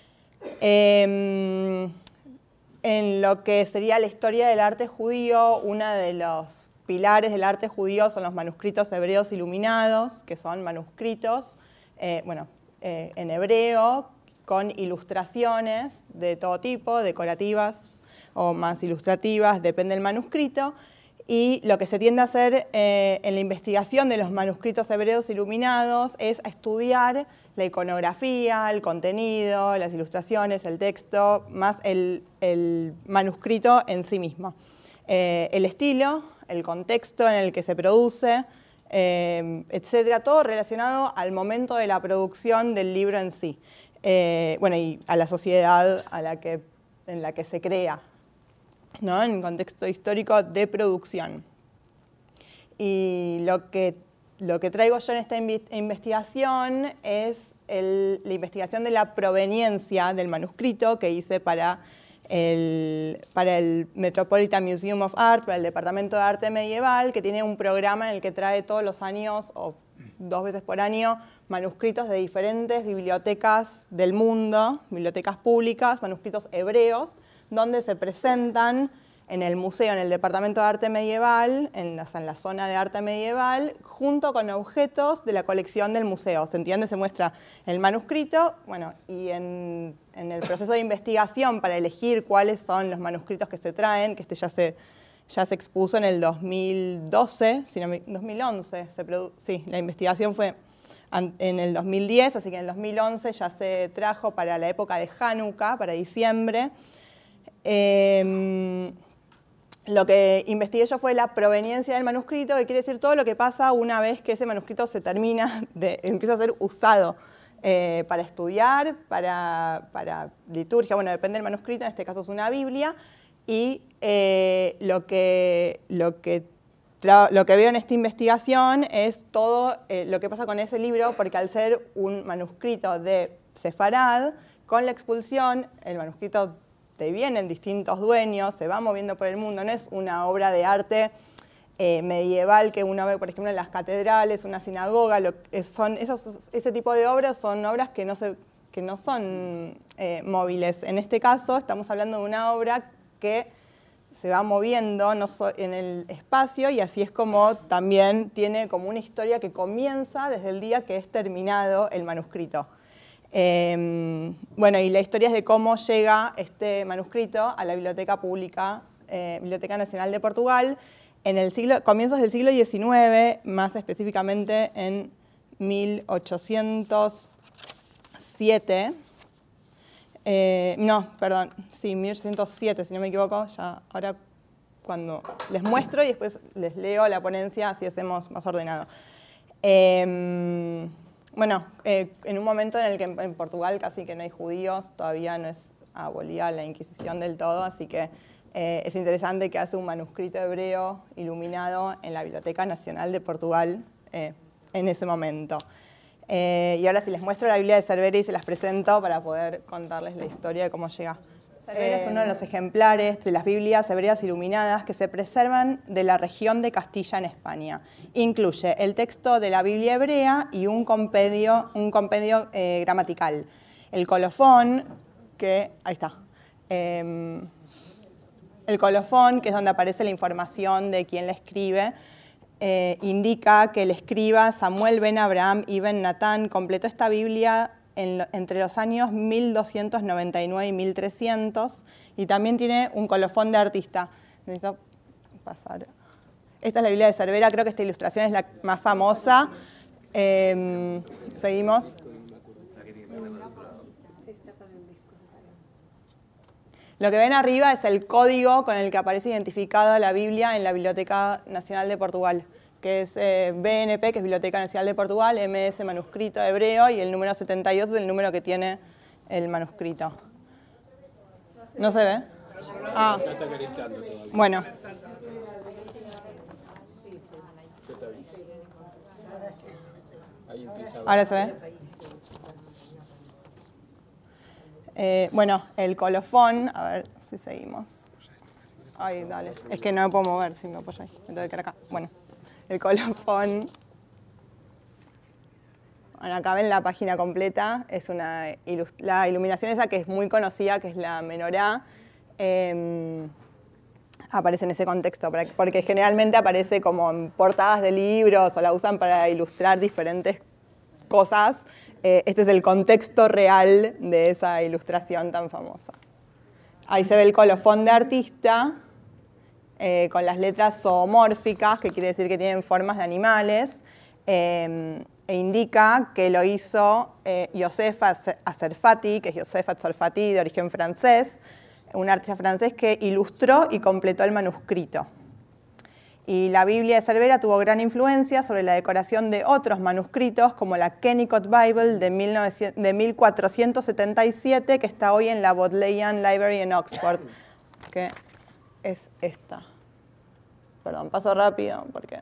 [SPEAKER 4] Eh, en lo que sería la historia del arte judío, uno de los pilares del arte judío son los manuscritos hebreos iluminados, que son manuscritos eh, bueno, eh, en hebreo, con ilustraciones de todo tipo, decorativas o más ilustrativas, depende del manuscrito. Y lo que se tiende a hacer eh, en la investigación de los manuscritos hebreos iluminados es a estudiar la iconografía, el contenido, las ilustraciones, el texto, más el, el manuscrito en sí mismo. Eh, el estilo, el contexto en el que se produce, eh, etcétera, todo relacionado al momento de la producción del libro en sí. Eh, bueno, y a la sociedad a la que, en la que se crea, ¿no? En el contexto histórico de producción. Y lo que, lo que traigo yo en esta investigación es el, la investigación de la proveniencia del manuscrito que hice para el, para el Metropolitan Museum of Art, para el Departamento de Arte Medieval, que tiene un programa en el que trae todos los años, o dos veces por año, manuscritos de diferentes bibliotecas del mundo, bibliotecas públicas, manuscritos hebreos, donde se presentan en el museo, en el Departamento de Arte Medieval, en la, en la zona de arte medieval, junto con objetos de la colección del museo. ¿Se entiende? Se muestra el manuscrito, bueno, y en, en el proceso de investigación para elegir cuáles son los manuscritos que se traen, que este ya se, ya se expuso en el dos mil doce, si no, dos mil once, se produ sí, la investigación fue en el dos mil diez, así que en el dos mil once ya se trajo para la época de Hanukkah, para diciembre. Eh, lo que investigué yo fue la proveniencia del manuscrito, que quiere decir todo lo que pasa una vez que ese manuscrito se termina, de, empieza a ser usado eh, para estudiar, para, para liturgia, bueno, depende del manuscrito, en este caso es una Biblia, y eh, lo que, lo que Lo que veo en esta investigación es todo eh, lo que pasa con ese libro, porque al ser un manuscrito de Sefarad, con la expulsión, el manuscrito te vienen distintos dueños, se va moviendo por el mundo, no es una obra de arte eh, medieval que uno ve, por ejemplo, en las catedrales, una sinagoga, lo, es, son, esos, ese tipo de obras son obras que no, se, que no son eh, móviles. En este caso estamos hablando de una obra que se va moviendo no so, en el espacio, y así es como también tiene como una historia que comienza desde el día que es terminado el manuscrito. Eh, bueno, y la historia es de cómo llega este manuscrito a la Biblioteca Pública, eh, Biblioteca Nacional de Portugal, en el siglo, comienzos del siglo diecinueve, más específicamente en mil ochocientos siete. Eh, no, perdón, sí, mil ochocientos siete, si no me equivoco, ya ahora cuando les muestro y después les leo la ponencia, así hacemos más ordenado. Eh, bueno, eh, en un momento en el que en, en Portugal casi que no hay judíos, todavía no es abolida la Inquisición del todo, así que eh, es interesante que hace un manuscrito hebreo iluminado en la Biblioteca Nacional de Portugal eh, en ese momento. Eh, y ahora si les muestro la Biblia de Cervera y se las presento para poder contarles la historia de cómo llega. Cervera eh, es uno de los ejemplares de las Biblias hebreas iluminadas que se preservan de la región de Castilla en España. Incluye el texto de la Biblia hebrea y un compendio, un compendio eh, gramatical. El colofón, que... ahí está. Eh, el colofón, que es donde aparece la información de quién la escribe, Eh, indica que el escriba Samuel ben Abraham y ben Natán completó esta Biblia en lo, entre los años mil doscientos noventa y nueve y mil trescientos, y también tiene un colofón de artista. Necesito pasar. Esta es la Biblia de Cervera, creo que esta ilustración es la más famosa. Eh, seguimos. Lo que ven arriba es el código con el que aparece identificada la Biblia en la Biblioteca Nacional de Portugal, que es eh, B N P, que es Biblioteca Nacional de Portugal, M S manuscrito hebreo, y el número setenta y dos es el número que tiene el manuscrito. ¿No se ve? Ah, bueno. Ahora se ve. Eh, bueno, el colofón, a ver si seguimos. Ay, dale. Es que no me puedo mover si me apoyo ahí. Me tengo que quedar acá. Bueno, el colofón. Bueno, acá ven la página completa. Es una ilust- la iluminación esa que es muy conocida, que es la menorá. Eh, aparece en ese contexto, porque generalmente aparece como en portadas de libros o la usan para ilustrar diferentes cosas. Este es el contexto real de esa ilustración tan famosa. Ahí se ve el colofón de artista eh, con las letras zoomórficas, que quiere decir que tienen formas de animales, eh, e indica que lo hizo eh, Yosef Aserfati, que es Yosef Aserfati de origen francés, un artista francés que ilustró y completó el manuscrito. Y la Biblia de Cervera tuvo gran influencia sobre la decoración de otros manuscritos, como la Kennicott Bible de mil cuatrocientos setenta y siete, que está hoy en la Bodleian Library en Oxford, que es esta. Perdón, paso rápido porque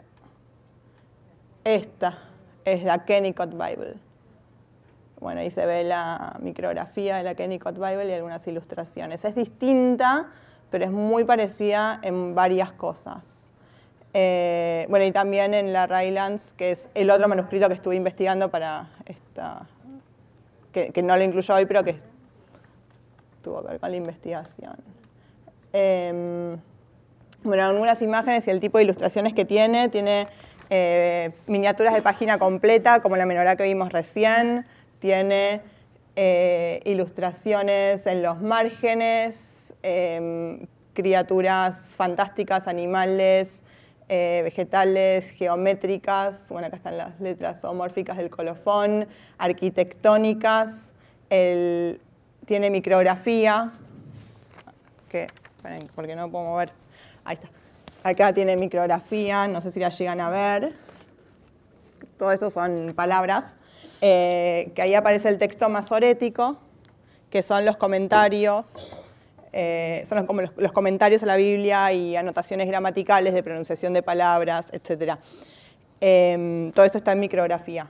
[SPEAKER 4] esta es la Kennicott Bible. Bueno, ahí se ve la micrografía de la Kennicott Bible y algunas ilustraciones. Es distinta, pero es muy parecida en varias cosas. Eh, bueno, y también en la Rylands, que es el otro manuscrito que estuve investigando para esta, que, que no lo incluyo hoy, pero que tuvo que ver con la investigación. Eh, bueno, algunas imágenes y el tipo de ilustraciones que tiene, tiene eh, miniaturas de página completa, como la menorá que vimos recién, tiene eh, ilustraciones en los márgenes, eh, criaturas fantásticas, animales, eh, vegetales, geométricas, bueno, acá están las letras zoomórficas del colofón, arquitectónicas, el, tiene micrografía, que, esperen, porque no puedo mover, ahí está. Acá tiene micrografía, no sé si la llegan a ver. Todo eso son palabras. Eh, que ahí aparece el texto masorético, que son los comentarios, eh, son los, como los, los comentarios a la Biblia y anotaciones gramaticales de pronunciación de palabras, etcétera. Eh, todo esto está en micrografía.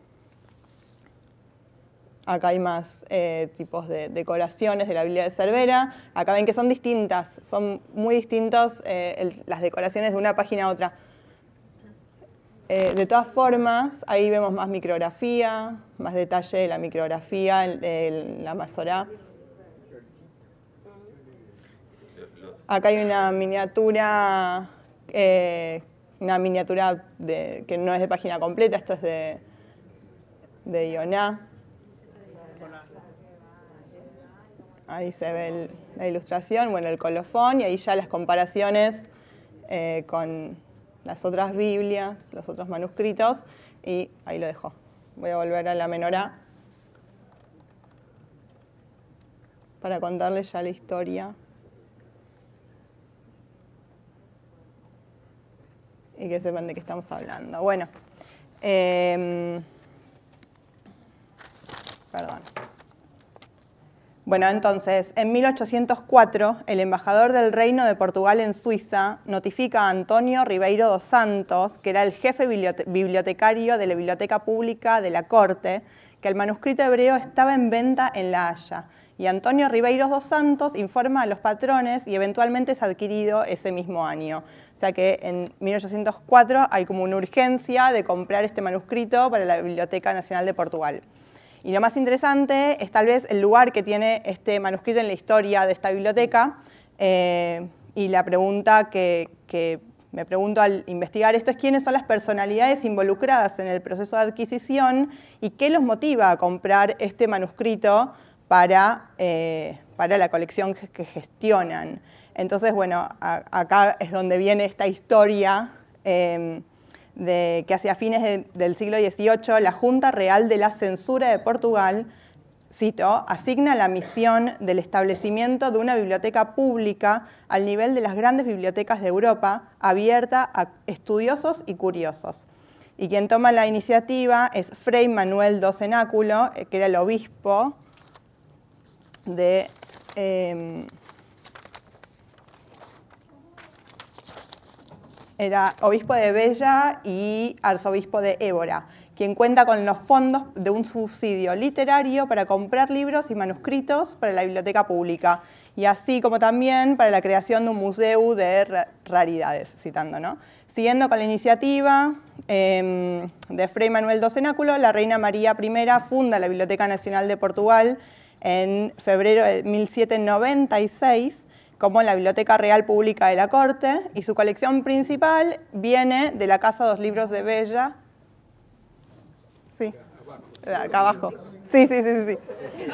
[SPEAKER 4] Acá hay más eh, tipos de decoraciones de la Biblia de Cervera. Acá ven que son distintas, son muy distintas eh, el, las decoraciones de una página a otra. Eh, de todas formas, ahí vemos más micrografía, más detalle de la micrografía, el, el, la Masorá. Acá hay una miniatura, eh, una miniatura de, que no es de página completa, esto es de, de Ioná. Ahí se ve el, la ilustración, bueno, el colofón, y ahí ya las comparaciones eh, con las otras Biblias, los otros manuscritos, y ahí lo dejo. Voy a volver a la menorá para contarles ya la historia. Y que sepan de qué estamos hablando. Bueno, eh, perdón. Bueno, entonces, en mil ochocientos cuatro, el embajador del Reino de Portugal en Suiza notifica a Antonio Ribeiro dos Santos, que era el jefe bibliotecario de la Biblioteca Pública de la Corte, que el manuscrito hebreo estaba en venta en La Haya. Y Antonio Ribeiro dos Santos informa a los patrones y eventualmente es adquirido ese mismo año. O sea que en mil ochocientos cuatro hay como una urgencia de comprar este manuscrito para la Biblioteca Nacional de Portugal. Y lo más interesante es tal vez el lugar que tiene este manuscrito en la historia de esta biblioteca. Eh, y la pregunta que, que me pregunto al investigar esto es quiénes son las personalidades involucradas en el proceso de adquisición y qué los motiva a comprar este manuscrito para, eh, para la colección que, que gestionan. Entonces, bueno, a, acá es donde viene esta historia eh, de que hacia fines de, del siglo dieciocho la Junta Real de la Censura de Portugal, cito, asigna la misión del establecimiento de una biblioteca pública al nivel de las grandes bibliotecas de Europa, abierta a estudiosos y curiosos. Y quien toma la iniciativa es Fray Manuel do Cenáculo, que era el obispo de... Eh, Era obispo de Bella y arzobispo de Évora, quien cuenta con los fondos de un subsidio literario para comprar libros y manuscritos para la biblioteca pública, y así como también para la creación de un museo de raridades, citando, ¿no? Siguiendo con la iniciativa eh, de Fray Manuel do Cenáculo, la reina María I funda la Biblioteca Nacional de Portugal en febrero de mil setecientos noventa y seis, como la Biblioteca Real Pública de la Corte, y su colección principal viene de la Casa dos Libros de Bella. Sí, acá abajo. Sí, sí, sí, sí.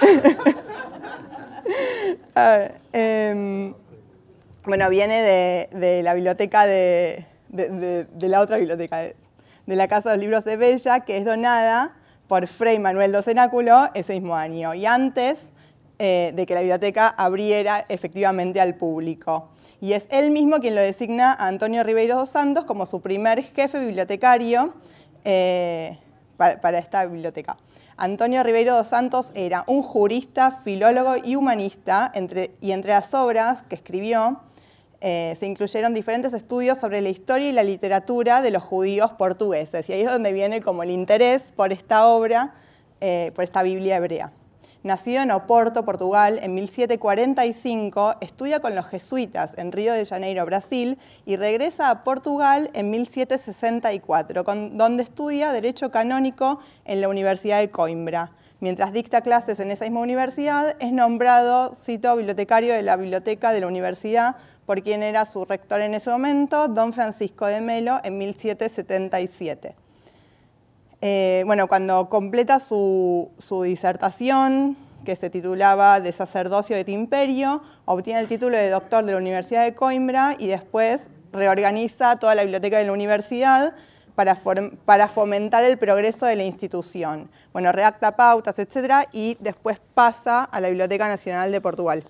[SPEAKER 4] ver, eh, bueno, viene de, de la biblioteca de, de, de, de la otra biblioteca, de, de la Casa dos Libros de Bella, que es donada por Fray Manuel do Cenáculo ese mismo año, y antes Eh, de que la biblioteca abriera efectivamente al público. Y es él mismo quien lo designa a Antonio Ribeiro dos Santos como su primer jefe bibliotecario eh, para, para esta biblioteca. Antonio Ribeiro dos Santos era un jurista, filólogo y humanista, entre, y entre las obras que escribió eh, se incluyeron diferentes estudios sobre la historia y la literatura de los judíos portugueses. Y ahí es donde viene como el interés por esta obra, eh, por esta Biblia hebrea. Nacido en Oporto, Portugal, en mil setecientos cuarenta y cinco, estudia con los jesuitas en Río de Janeiro, Brasil, y regresa a Portugal en mil setecientos sesenta y cuatro, con, donde estudia Derecho Canónico en la Universidad de Coimbra. Mientras dicta clases en esa misma universidad, es nombrado, cito, bibliotecario de la biblioteca de la universidad, por quien era su rector en ese momento, don Francisco de Melo, en mil setecientos setenta y siete. Eh, bueno, cuando completa su, su disertación, que se titulaba De sacerdocio et imperio, obtiene el título de doctor de la Universidad de Coimbra y después reorganiza toda la biblioteca de la universidad para, para fomentar el progreso de la institución. Bueno, redacta pautas, etcétera, y después pasa a la Biblioteca Nacional de Portugal.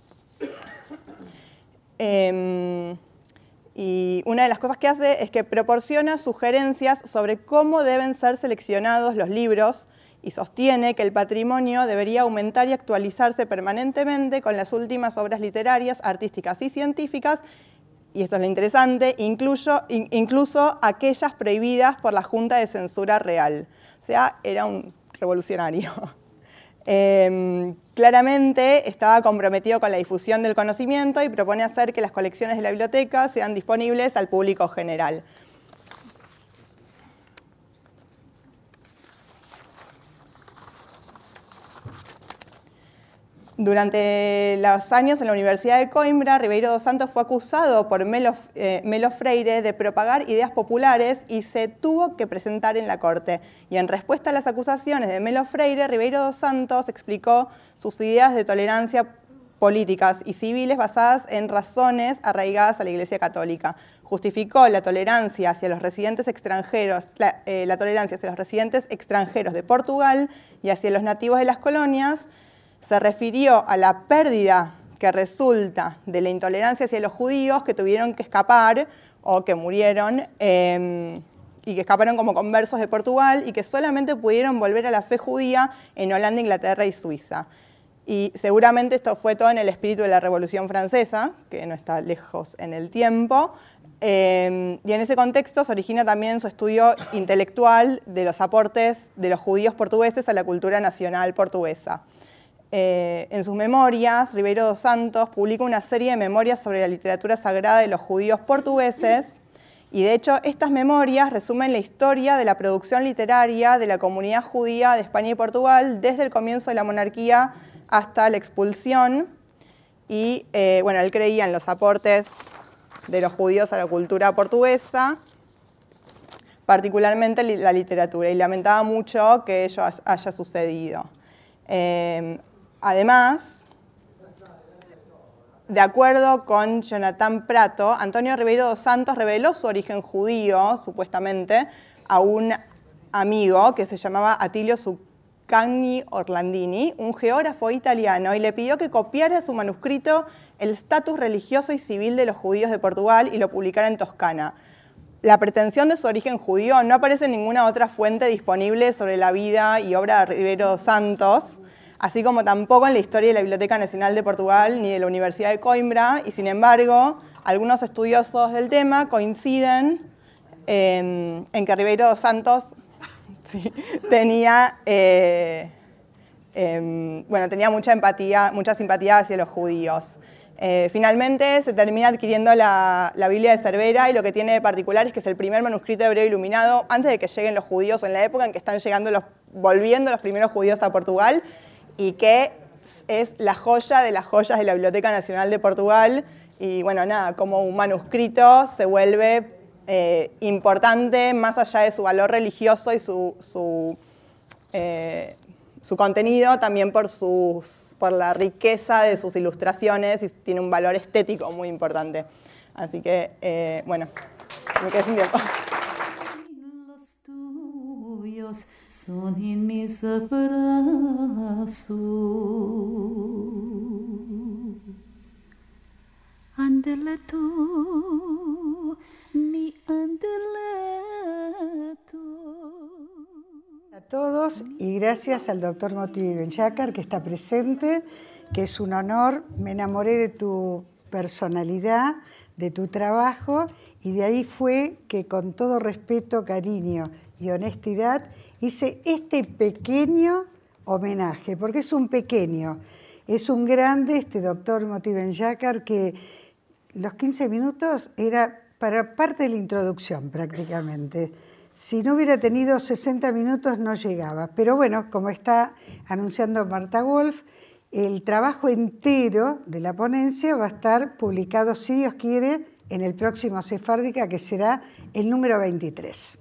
[SPEAKER 4] Eh, y una de las cosas que hace es que proporciona sugerencias sobre cómo deben ser seleccionados los libros y sostiene que el patrimonio debería aumentar y actualizarse permanentemente con las últimas obras literarias, artísticas y científicas, y esto es lo interesante, incluso, in, incluso aquellas prohibidas por la Junta de Censura Real. O sea, era un revolucionario. Eh, claramente estaba comprometido con la difusión del conocimiento y propone hacer que las colecciones de la biblioteca sean disponibles al público general. Durante los años en la Universidad de Coimbra, Ribeiro dos Santos fue acusado por Melo, eh, Melo Freire de propagar ideas populares y se tuvo que presentar en la corte. Y en respuesta a las acusaciones de Melo Freire, Ribeiro dos Santos explicó sus ideas de tolerancia políticas y civiles basadas en razones arraigadas a la Iglesia Católica. Justificó la tolerancia hacia los residentes extranjeros, la, eh, la tolerancia hacia los residentes extranjeros de Portugal y hacia los nativos de las colonias. Se refirió a la pérdida que resulta de la intolerancia hacia los judíos que tuvieron que escapar o que murieron eh, y que escaparon como conversos de Portugal y que solamente pudieron volver a la fe judía en Holanda, Inglaterra y Suiza. Y seguramente esto fue todo en el espíritu de la Revolución Francesa, que no está lejos en el tiempo. Eh, y en ese contexto se origina también su estudio intelectual de los aportes de los judíos portugueses a la cultura nacional portuguesa. Eh, en sus memorias, Ribeiro dos Santos publica una serie de memorias sobre la literatura sagrada de los judíos portugueses y de hecho estas memorias resumen la historia de la producción literaria de la comunidad judía de España y Portugal desde el comienzo de la monarquía hasta la expulsión y eh, bueno, él creía en los aportes de los judíos a la cultura portuguesa, particularmente la literatura, y lamentaba mucho que ello haya sucedido. Eh, Además, de acuerdo con Jonathan Prato, Antonio Ribeiro dos Santos reveló su origen judío, supuestamente, a un amigo que se llamaba Attilio Zuccagni Orlandini, un geógrafo italiano, y le pidió que copiara su manuscrito El estatus religioso y civil de los judíos de Portugal y lo publicara en Toscana. La pretensión de su origen judío no aparece en ninguna otra fuente disponible sobre la vida y obra de Ribeiro dos Santos, así como tampoco en la historia de la Biblioteca Nacional de Portugal ni de la Universidad de Coimbra, y sin embargo, algunos estudiosos del tema coinciden en, en que Ribeiro dos Santos sí, tenía, eh, eh, bueno, tenía mucha empatía, mucha simpatía hacia los judíos. Eh, finalmente se termina adquiriendo la, la Biblia de Cervera y lo que tiene de particular es que es el primer manuscrito hebreo iluminado antes de que lleguen los judíos, en la época en que están llegando los, volviendo los primeros judíos a Portugal, y que es la joya de las joyas de la Biblioteca Nacional de Portugal. Y bueno, nada, como un manuscrito se vuelve eh, importante más allá de su valor religioso y su, su, eh, su contenido, también por, sus, por la riqueza de sus ilustraciones, y tiene un valor estético muy importante. Así que, eh, bueno, me quedé sin tiempo.
[SPEAKER 1] Son en mis abrazos. Ándale tú, mi ándale tú.
[SPEAKER 5] A todos y gracias al doctor Motivi Benjácar que está presente, que es un honor. Me enamoré de tu personalidad, de tu trabajo, y de ahí fue que con todo respeto, cariño y honestidad hice este pequeño homenaje, porque es un pequeño, es un grande este doctor Motivi Benjácar, que los quince minutos era para parte de la introducción prácticamente. Si no hubiera tenido sesenta minutos no llegaba, pero bueno, como está anunciando Marta Wolf, el trabajo entero de la ponencia va a estar publicado, si Dios quiere, en el próximo Sefárdica, que será el número veintitrés.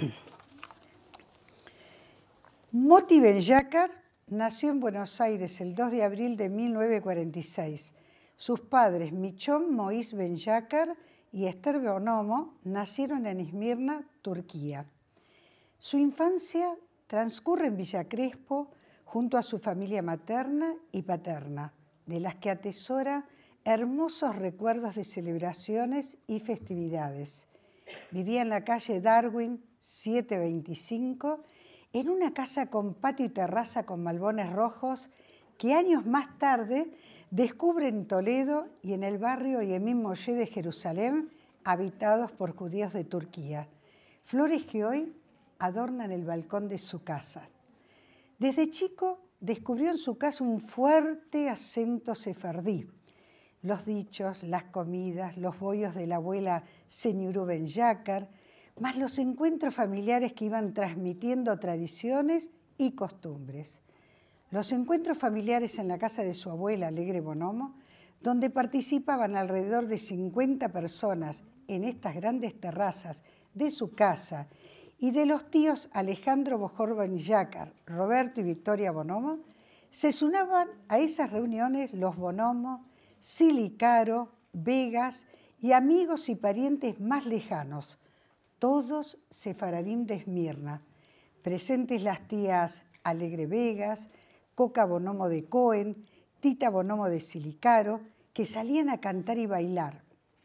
[SPEAKER 5] Motivi Benjácar nació en Buenos Aires el dos de abril de mil novecientos cuarenta y seis. Sus padres, Michón Moïse Benjácar y Esther Bonomo nacieron en Esmirna, Turquía. Su infancia transcurre en Villa Crespo junto a su familia materna y paterna, de las que atesora hermosos recuerdos de celebraciones y festividades. Vivía en la calle Darwin setecientos veinticinco, en una casa con patio y terraza con malbones rojos que años más tarde descubre en Toledo y en el barrio Yemim Moshe de Jerusalén, habitados por judíos de Turquía. Flores que hoy adornan el balcón de su casa. Desde chico descubrió en su casa un fuerte acento sefardí. Los dichos, las comidas, los bollos de la abuela Señurú Ben Yakar, más los encuentros familiares que iban transmitiendo tradiciones y costumbres. Los encuentros familiares en la casa de su abuela, Alegre Bonomo, donde participaban alrededor de cincuenta personas en estas grandes terrazas de su casa, y de los tíos Alejandro Bojor Ben Yakar, Roberto y Victoria Bonomo, se sumaban a esas reuniones los Bonomo, Silicaro, Vegas y amigos y parientes más lejanos, todos sefaradín de Esmirna, presentes las tías Alegre Vegas, Coca Bonomo de Cohen, Tita Bonomo de Silicaro, que salían a cantar y bailar.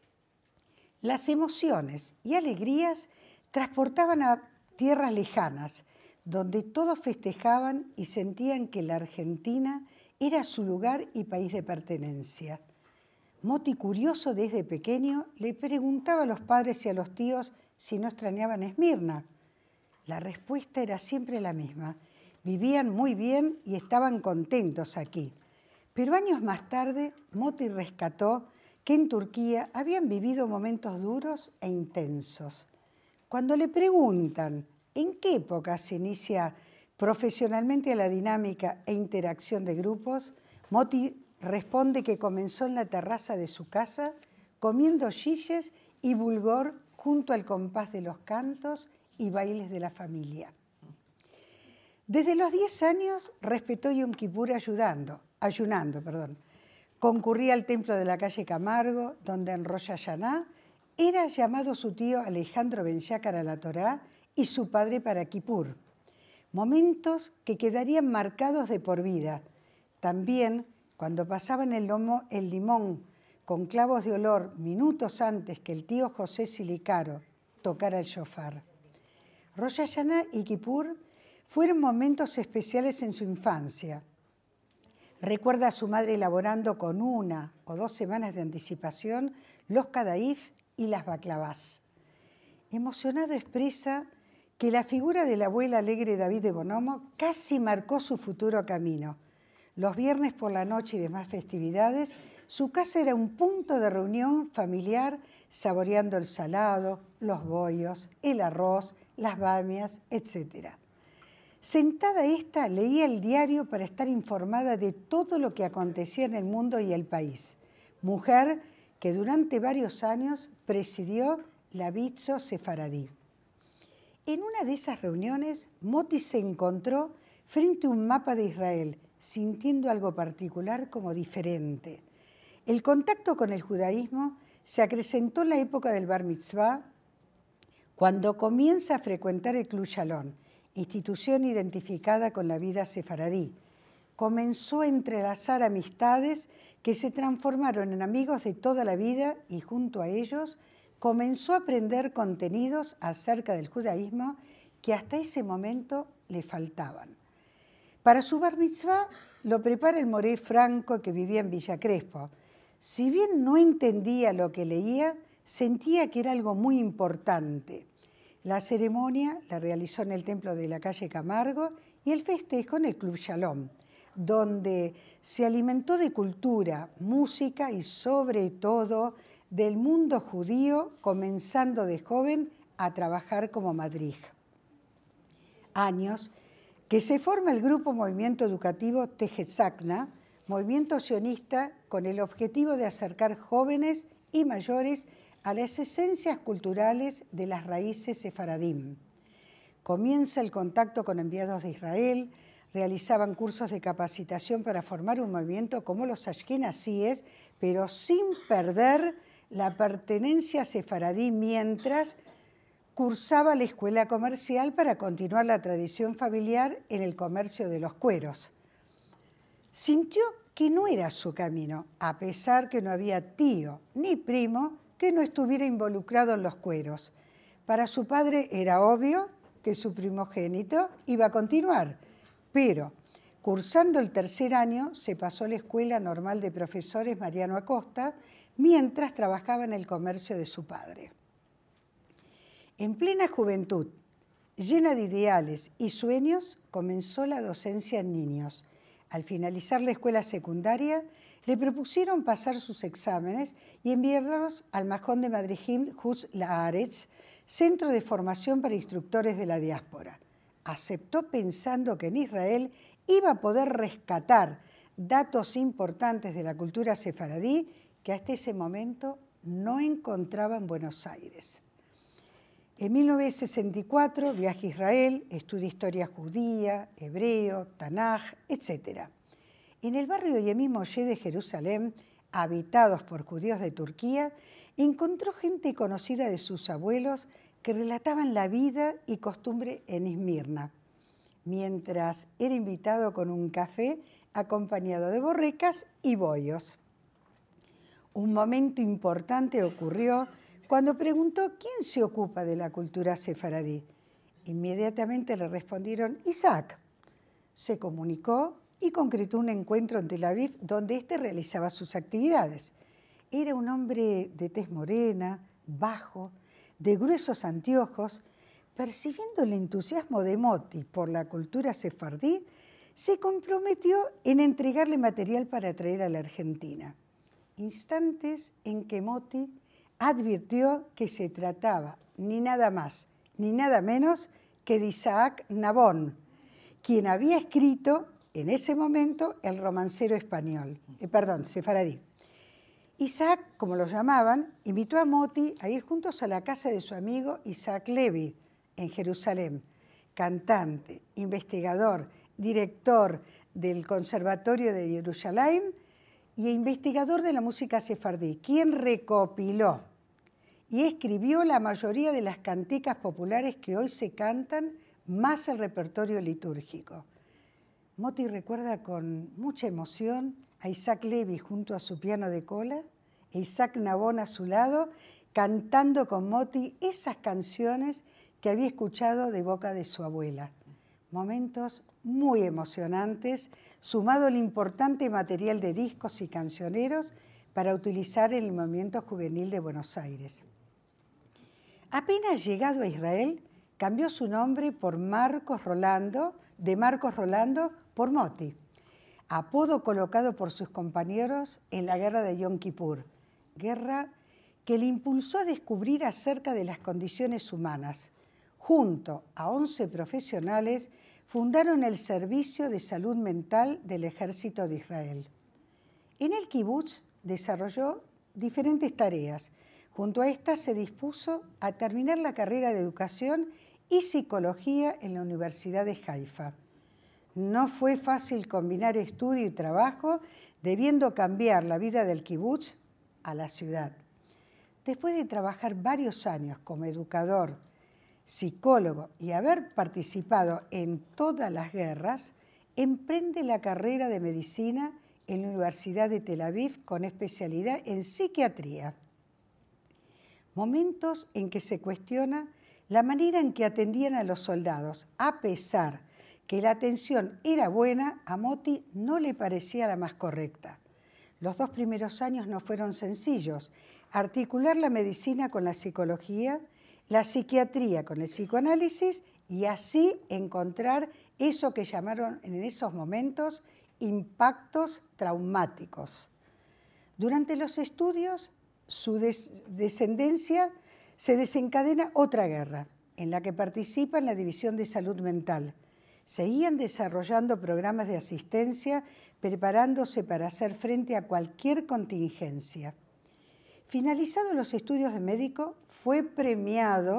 [SPEAKER 5] Las emociones y alegrías transportaban a tierras lejanas, donde todos festejaban y sentían que la Argentina era su lugar y país de pertenencia. Moti, curioso desde pequeño, le preguntaba a los padres y a los tíos si no extrañaban Esmirna. La respuesta era siempre la misma: vivían muy bien y estaban contentos aquí. Pero años más tarde, Moti rescató que en Turquía habían vivido momentos duros e intensos. Cuando le preguntan en qué época se inicia profesionalmente a la dinámica e interacción de grupos, Moti responde que comenzó en la terraza de su casa, comiendo chiches y bulgur junto al compás de los cantos y bailes de la familia. Desde los diez años respetó Yom Kippur ayudando, ayunando. Perdón. Concurría al templo de la calle Camargo, donde en Rosh Hashaná era llamado su tío Alejandro Ben Yakar a la Torá y su padre para Kippur. Momentos que quedarían marcados de por vida. También cuando pasaban el, lomo, el limón con clavos de olor minutos antes que el tío José Silicaro tocara el shofar. Rosh Hashaná y Kippur fueron momentos especiales en su infancia. Recuerda a su madre elaborando con una o dos semanas de anticipación los kadaif y las baklavás. Emocionado expresa que la figura de la abuela alegre David de Bonomo casi marcó su futuro camino. Los viernes por la noche y demás festividades, su casa era un punto de reunión familiar, saboreando el salado, los bollos, el arroz, las bamias, etcétera. Sentada esta, leía el diario para estar informada de todo lo que acontecía en el mundo y el país. Mujer que durante varios años presidió la Bitzo Sefaradí. En una de esas reuniones, Moti se encontró frente a un mapa de Israel, sintiendo algo particular como diferente. El contacto con el judaísmo se acrecentó en la época del Bar Mitzvah, cuando comienza a frecuentar el Club Shalom, institución identificada con la vida sefaradí. Comenzó a entrelazar amistades que se transformaron en amigos de toda la vida y junto a ellos comenzó a aprender contenidos acerca del judaísmo que hasta ese momento le faltaban. Para su bar mitzvah lo prepara el moré Franco, que vivía en Villa Crespo. Si bien no entendía lo que leía, sentía que era algo muy importante. La ceremonia la realizó en el templo de la calle Camargo y el festejo en el Club Shalom, donde se alimentó de cultura, música y sobre todo del mundo judío, comenzando de joven a trabajar como madrij. Años que se forma el grupo Movimiento Educativo Tejetzakna, movimiento sionista con el objetivo de acercar jóvenes y mayores a las esencias culturales de las raíces sefaradím. Comienza el contacto con enviados de Israel, realizaban cursos de capacitación para formar un movimiento como los ashkenazíes, pero sin perder la pertenencia sefaradí mientras cursaba la escuela comercial para continuar la tradición familiar en el comercio de los cueros. Sintió que no era su camino, a pesar que no había tío ni primo que no estuviera involucrado en los cueros. Para su padre era obvio que su primogénito iba a continuar, pero cursando el tercer año se pasó a la Escuela Normal de Profesores Mariano Acosta mientras trabajaba en el comercio de su padre. En plena juventud, llena de ideales y sueños, comenzó la docencia en niños. Al finalizar la escuela secundaria, le propusieron pasar sus exámenes y enviarlos al Majón de Madrigim Hus Laaretz, Centro de Formación para Instructores de la Diáspora. Aceptó pensando que en Israel iba a poder rescatar datos importantes de la cultura sefaradí que hasta ese momento no encontraba en Buenos Aires. En mil novecientos sesenta y cuatro viaja a Israel, estudia historia judía, hebreo, Tanaj, etcétera. En el barrio Yemim Moshe de Jerusalén, habitados por judíos de Turquía, encontró gente conocida de sus abuelos que relataban la vida y costumbre en Esmirna, mientras era invitado con un café acompañado de borrecas y bollos. Un momento importante ocurrió cuando preguntó quién se ocupa de la cultura sefaradí. Inmediatamente le respondieron Isaac. Se comunicó y concretó un encuentro en Tel Aviv donde éste realizaba sus actividades. Era un hombre de tez morena, bajo, de gruesos anteojos. Percibiendo el entusiasmo de Moti por la cultura sefardí, se comprometió en entregarle material para traer a la Argentina. Instantes en que Moti advirtió que se trataba ni nada más ni nada menos que de Isaac Nabón, quien había escrito en ese momento el romancero español, eh, perdón, sefaradí. Isaac, como lo llamaban, invitó a Moti a ir juntos a la casa de su amigo Isaac Levi, en Jerusalén, cantante, investigador, director del Conservatorio de Jerusalén y investigador de la música sefardí, quien recopiló y escribió la mayoría de las canticas populares que hoy se cantan, más el repertorio litúrgico. Moti recuerda con mucha emoción a Isaac Levi junto a su piano de cola, e Isaac Nabón a su lado, cantando con Moti esas canciones que había escuchado de boca de su abuela. Momentos muy emocionantes, sumado al importante material de discos y cancioneros para utilizar en el movimiento juvenil de Buenos Aires. Apenas llegado a Israel, cambió su nombre por Marcos Rolando, de Marcos Rolando por Moti, apodo colocado por sus compañeros en la guerra de Yom Kippur, guerra que le impulsó a descubrir acerca de las condiciones humanas. Junto a once profesionales, fundaron el Servicio de Salud Mental del Ejército de Israel. En el kibutz desarrolló diferentes tareas. Junto a estas se dispuso a terminar la carrera de Educación y Psicología en la Universidad de Haifa. No fue fácil combinar estudio y trabajo, debiendo cambiar la vida del kibutz a la ciudad. Después de trabajar varios años como educador, psicólogo y haber participado en todas las guerras, emprende la carrera de medicina en la Universidad de Tel Aviv con especialidad en psiquiatría. Momentos en que se cuestiona la manera en que atendían a los soldados. A pesar que la atención era buena, a Moti no le parecía la más correcta. Los dos primeros años no fueron sencillos. Articular la medicina con la psicología, la psiquiatría con el psicoanálisis y así encontrar eso que llamaron en esos momentos impactos traumáticos. Durante los estudios, su des- descendencia se desencadena otra guerra, en la que participa en la División de Salud Mental. Seguían desarrollando programas de asistencia, preparándose para hacer frente a cualquier contingencia. Finalizados los estudios de médico, fue premiado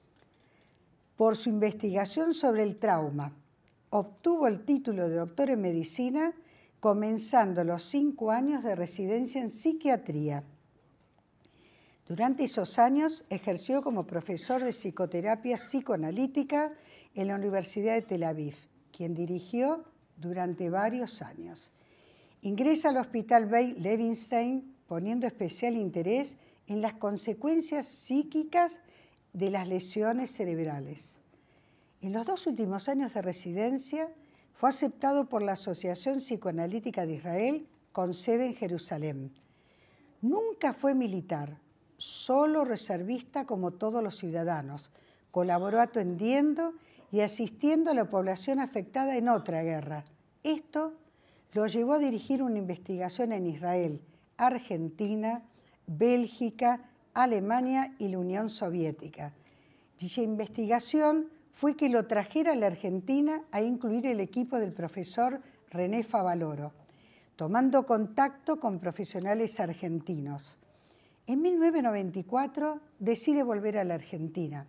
[SPEAKER 5] por su investigación sobre el trauma. Obtuvo el título de doctor en medicina, comenzando los cinco años de residencia en psiquiatría. Durante esos años ejerció como profesor de psicoterapia psicoanalítica en la Universidad de Tel Aviv, quien dirigió durante varios años. Ingresa al Hospital Beit Levinstein poniendo especial interés en las consecuencias psíquicas de las lesiones cerebrales. En los dos últimos años de residencia fue aceptado por la Asociación Psicoanalítica de Israel con sede en Jerusalén. Nunca fue militar, solo reservista como todos los ciudadanos. Colaboró atendiendo y asistiendo a la población afectada en otra guerra. Esto lo llevó a dirigir una investigación en Israel, Argentina, Bélgica, Alemania y la Unión Soviética. Dicha investigación fue que lo trajera a la Argentina a incluir el equipo del profesor René Favaloro, tomando contacto con profesionales argentinos. En mil novecientos noventa y cuatro decide volver a la Argentina.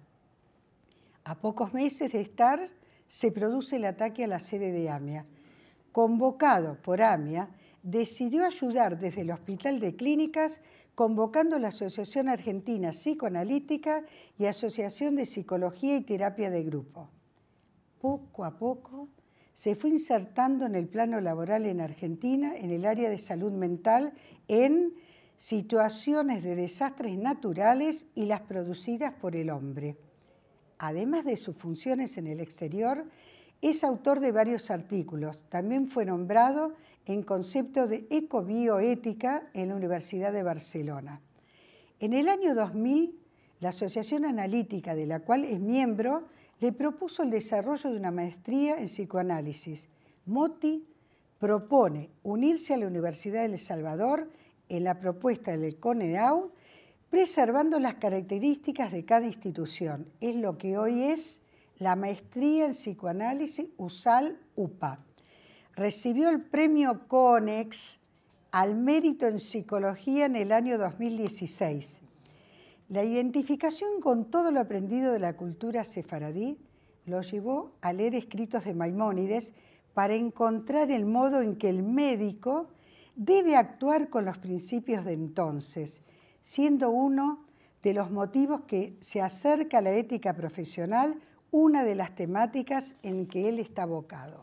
[SPEAKER 5] A pocos meses de estar, se produce el ataque a la sede de AMIA. Convocado por AMIA, decidió ayudar desde el Hospital de Clínicas, convocando a la Asociación Argentina Psicoanalítica y Asociación de Psicología y Terapia de Grupo. Poco a poco se fue insertando en el plano laboral en Argentina, en el área de salud mental, en situaciones de desastres naturales y las producidas por el hombre. Además de sus funciones en el exterior, es autor de varios artículos. También fue nombrado en concepto de ecobioética en la Universidad de Barcelona. En el año dos mil, la Asociación Analítica, de la cual es miembro, le propuso el desarrollo de una maestría en psicoanálisis. Moti propone unirse a la Universidad de El Salvador en la propuesta del CONEDAW, preservando las características de cada institución. Es lo que hoy es la maestría en psicoanálisis U S A L-U P A. Recibió el premio CONEX al mérito en psicología en el año dos mil dieciséis. La identificación con todo lo aprendido de la cultura sefaradí lo llevó a leer escritos de Maimónides para encontrar el modo en que el médico debe actuar con los principios de entonces, siendo uno de los motivos que se acerca a la ética profesional, una de las temáticas en que él está abocado.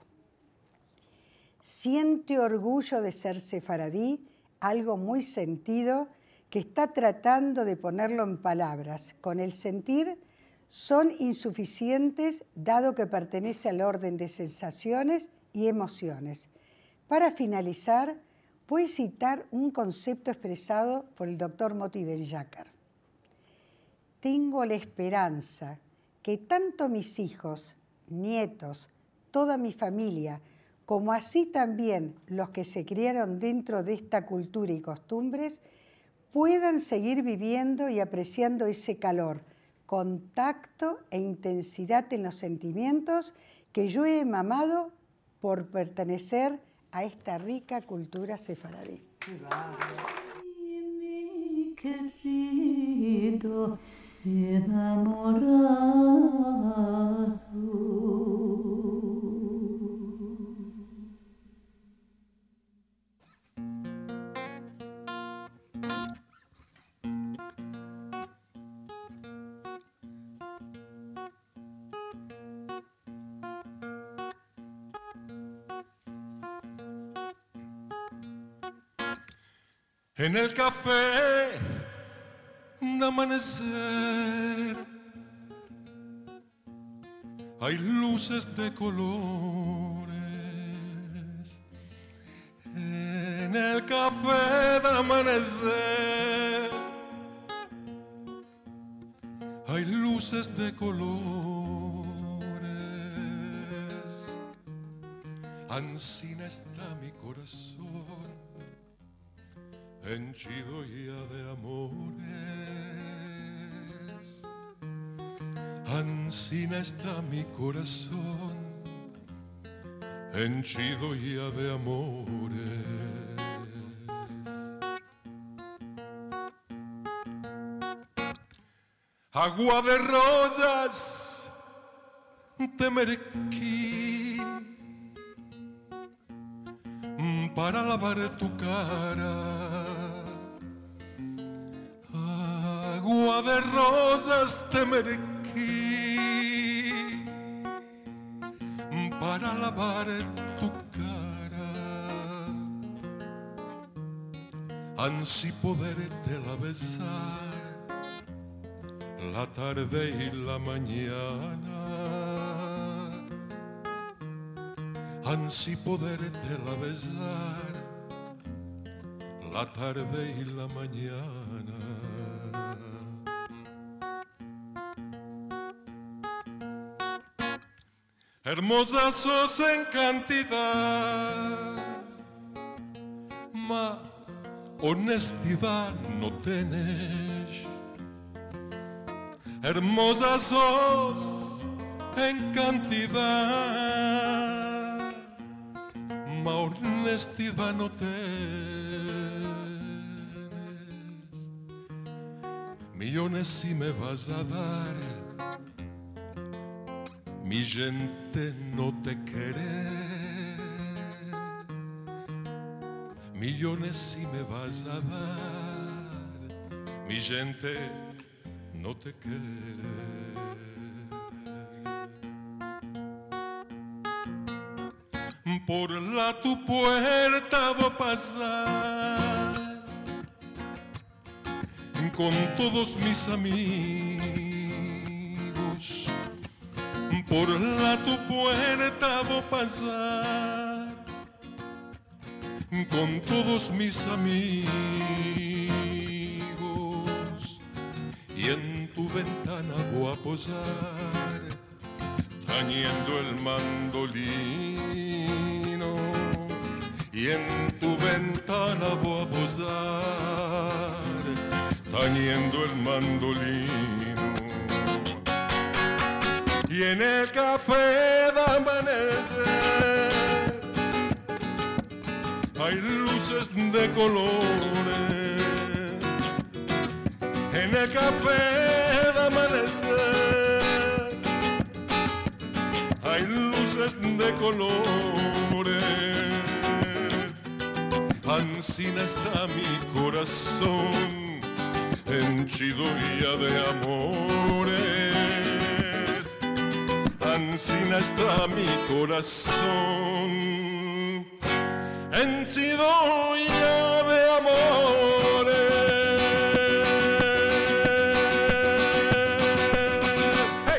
[SPEAKER 5] Siente orgullo de ser sefaradí, algo muy sentido, que está tratando de ponerlo en palabras. Con el sentir son insuficientes, dado que pertenece al orden de sensaciones y emociones. Para finalizar, voy a citar un concepto expresado por el doctor Moti Ben-Yakar. Tengo la esperanza que tanto mis hijos, nietos, toda mi familia, como así también los que se criaron dentro de esta cultura y costumbres, puedan seguir viviendo y apreciando ese calor, contacto e intensidad en los sentimientos que yo he mamado por pertenecer a esta rica cultura sefaradí.
[SPEAKER 1] Mi querido enamorado.
[SPEAKER 6] En el café de amanecer hay luces de colores. En el café de amanecer hay luces de colores. Ansina está mi corazón, henchido ya de amores. Ansina está mi corazón, henchido ya de amores. Agua de rosas de Merequí para lavar tu cara. agua de rosas te merquí para lavar tu cara, ansí podértela besar la tarde y la mañana, ansí podértela besar la tarde y la mañana. Hermosa sos en cantidad, ma honestidad no tenés. Hermosa sos en cantidad, ma honestidad no tenés. Millones si me vas a dar, mi gente no te quiere. Millones si me vas a dar, mi gente no te quiere. Por la tu puerta voy a pasar con todos mis amigos. Por la tu puerta voy a pasar con todos mis amigos, y en tu ventana voy a posar tañendo el mandolino, y en tu ventana voy a posar tañendo el mandolino. Y en el café de amanecer hay luces de colores. En el café de amanecer hay luces de colores. Ansina está mi corazón henchido ya de amores. Ansina está mi corazón henchido ya de amores. ¡Hey!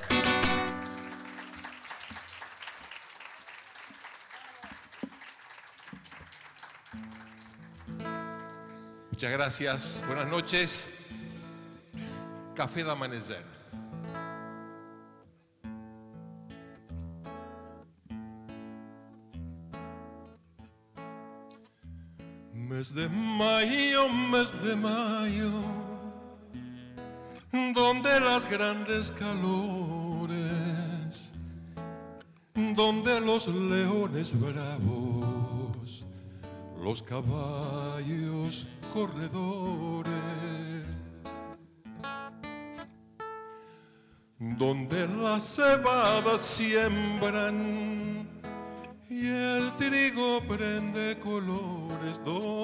[SPEAKER 6] Muchas gracias. Buenas noches. Café de Amanecer. Mes de mayo, mes de mayo, donde las grandes calores, donde los leones bravos, los caballos corredores, donde las cebadas siembran y el trigo prende colores,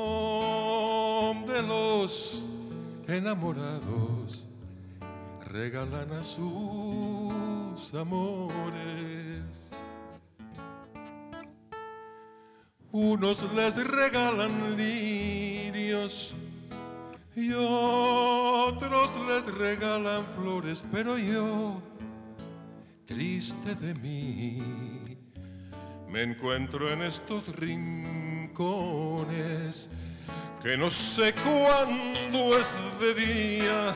[SPEAKER 6] donde los enamorados regalan a sus amores. Unos les regalan lirios y otros les regalan flores, pero yo, triste de mí, me encuentro en estos rincones que no sé cuándo es de día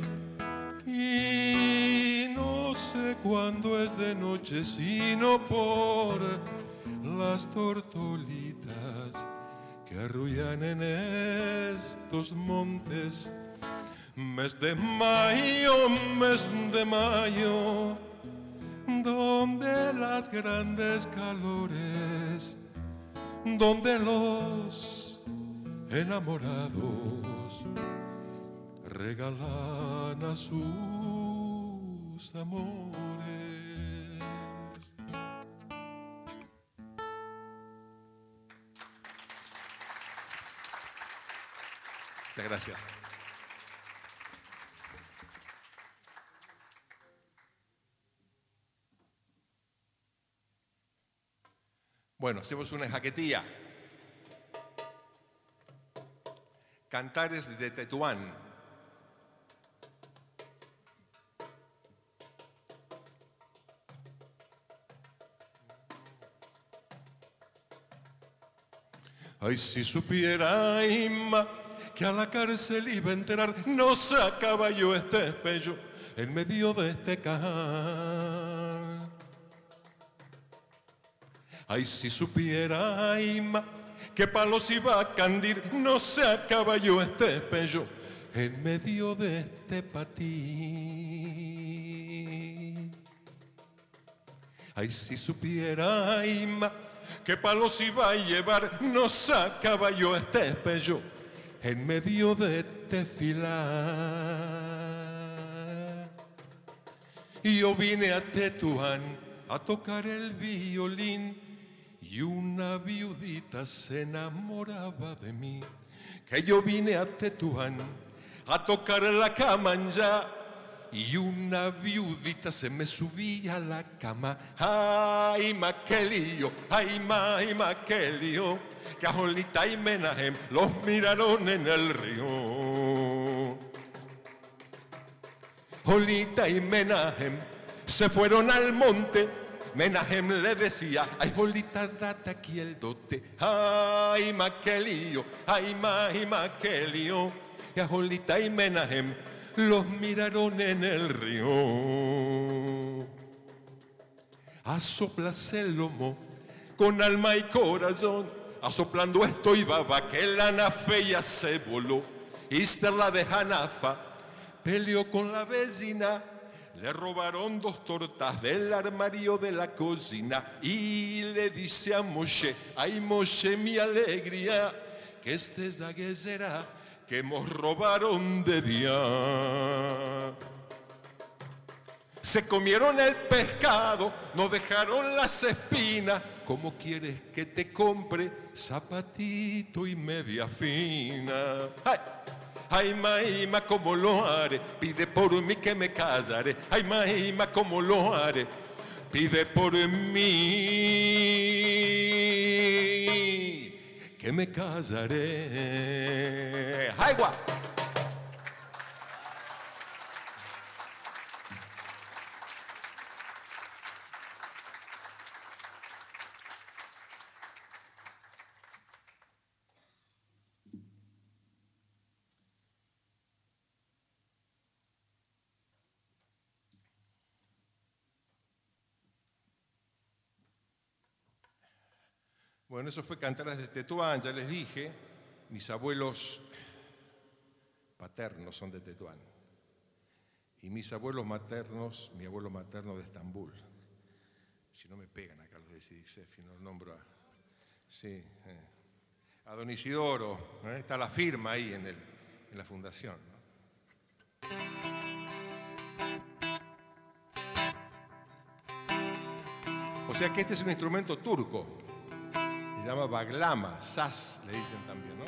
[SPEAKER 6] y no sé cuándo es de noche, sino por las tortolitas que arrullan en estos montes. Mes de mayo, mes de mayo, donde las grandes calores, donde los enamorados regalan a sus amores. Muchas gracias. Bueno, hacemos una jaquetía. Cantares de Tetuán. Ay, si supiera, Inma, que a la cárcel iba a entrar, no sacaba yo este espello en medio de este cajal. Ay, si supiera, Inma, que palos iba a candir, no sacaba yo este espello en medio de este patín. Ay, si supiera, Inma, que palos iba a llevar, no sacaba yo este espello en medio de este filar. Y yo vine a Tetuán a tocar el violín y una viudita se enamoraba de mí. Que yo vine a Tetuán a tocar la camancha y una viudita se me subía a la cama. Ay, ma, qué lío, ay, ma, ay, ma, qué lío, que a Jolita y Menahem los miraron en el río. Jolita y Menahem se fueron al monte. Menahem le decía, ay, Jolita, date aquí el dote. Ay, ma, qué lío, ay, ma, ay, ma, qué lío, que a Jolita y Menahem los miraron en el río. Asoplase el lomo con alma y corazón, asoplando estoy baba, que la nafeya se voló. Ister la de Hanafa peleó con la vecina, le robaron dos tortas del armario de la cocina y le dice a Moshe, ay Moshe, mi alegría, que este es la guesera que nos robaron de día. Se comieron el pescado, nos dejaron las espinas. ¿Cómo quieres que te compre zapatito y media fina? ¡Ay! Ay, maima, ¿cómo lo haré? Pide por mí que me casaré. Ay, maima, ¿cómo lo haré? Pide por mí que me casaré. ¡Ay, guau! Bueno, eso fue Cantares de Tetuán, ya les dije, mis abuelos paternos son de Tetuán y mis abuelos maternos, mi abuelo materno de Estambul. Si no me pegan acá los de Sidixef, no los nombro a... Sí, eh, a don Isidoro, ¿eh? Está la firma ahí en, el, en la fundación, ¿no? O sea que este es un instrumento turco. Se llama baglama, saz le dicen también, ¿no?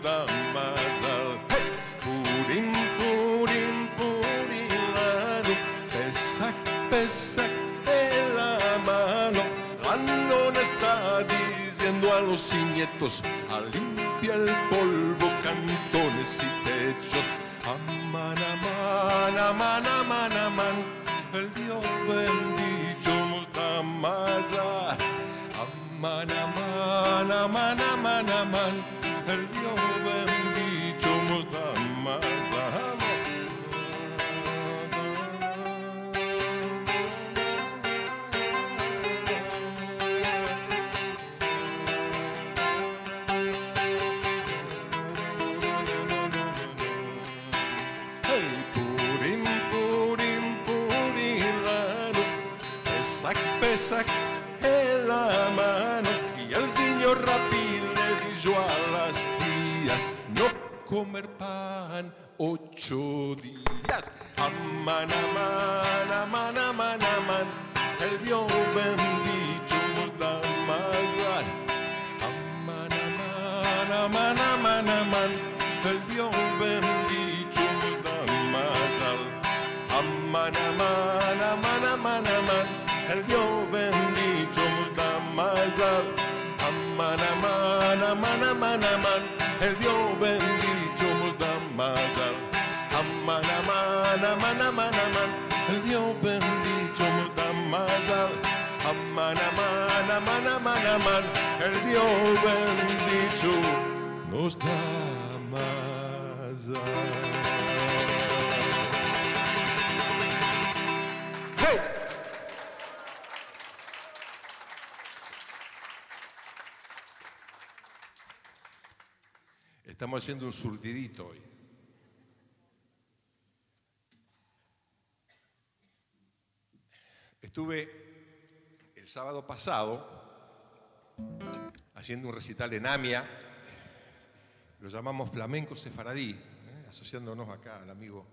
[SPEAKER 6] muda mazal. Hey! Purim, purim, purilano, Pesaj, Pesaj en la mano. Anón está diciendo a los nietos, a limpia el polvo, cantones y techos. Aman, aman, aman, aman, aman, el Dios bendito Multamaza. Aman, aman, aman, aman, aman, el Dios bendito Multamaza. Pesaj en la mano, y el señor Rapí le dijo a las tías no comer pan ocho días. Aman, aman, aman, aman, aman, el Dios bendito nos da más. Aman, aman, aman, aman, aman, el Dios bendito nos da más. Aman, aman, aman, aman, aman, el Dios bendito Multamazal. Aman, aman, aman, aman, aman, el Dios bendito Multamazal. Aman, aman, aman, aman, aman, el Dios bendito Multamazal. Aman, aman, aman, aman, aman, el Dios bendito nos da mazal. Hey! Estamos haciendo un surtidito hoy. Estuve el sábado pasado haciendo un recital en Amia, lo llamamos Flamenco Sefaradí, ¿eh? asociándonos acá al amigo,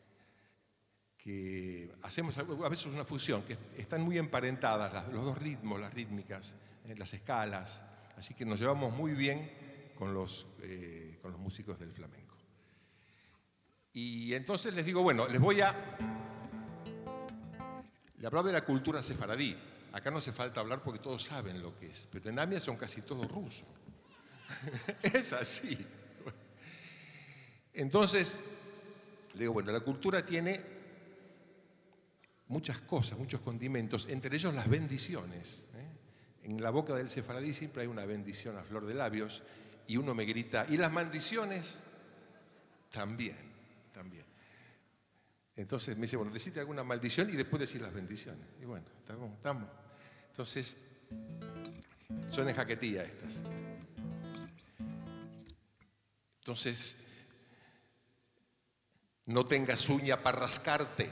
[SPEAKER 6] que hacemos a veces una fusión, que están muy emparentadas las, los dos ritmos, las rítmicas, ¿eh? las escalas, así que nos llevamos muy bien con los, eh, con los músicos del flamenco. Y entonces les digo, bueno, les voy a... Le hablaba de la cultura sefaradí. Acá no hace falta hablar porque todos saben lo que es, pero en Amia son casi todos rusos. Es así. Entonces, le digo, bueno, la cultura tiene muchas cosas, muchos condimentos, entre ellos las bendiciones, ¿eh? En la boca del sefaradí siempre hay una bendición a flor de labios, y uno me grita, ¿y las maldiciones? También, también. Entonces me dice, bueno, decite alguna maldición y después decir las bendiciones. Y bueno, estamos. estamos. Entonces, son en jaquetía estas. Entonces, no tengas uña para rascarte.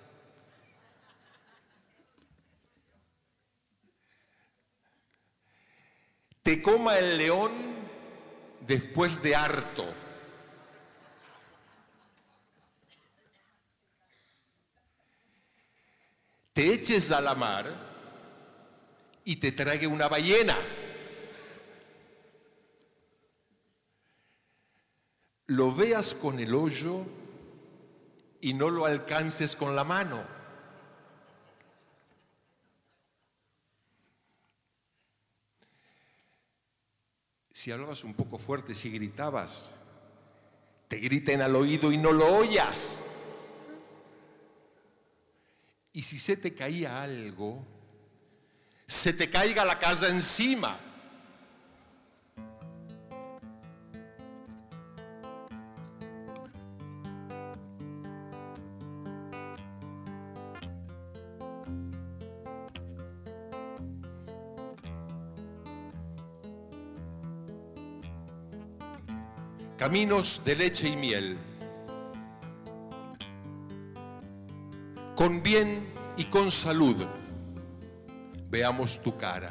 [SPEAKER 6] Te coma el león después de harto. Te eches a la mar y te trague una ballena. Lo veas con el hoyo y no lo alcances con la mano. Si hablabas un poco fuerte, si gritabas, te griten al oído y no lo oyas. Y si se te caía algo, se te caiga la casa encima. Caminos de leche y miel, con bien y con salud, veamos tu cara.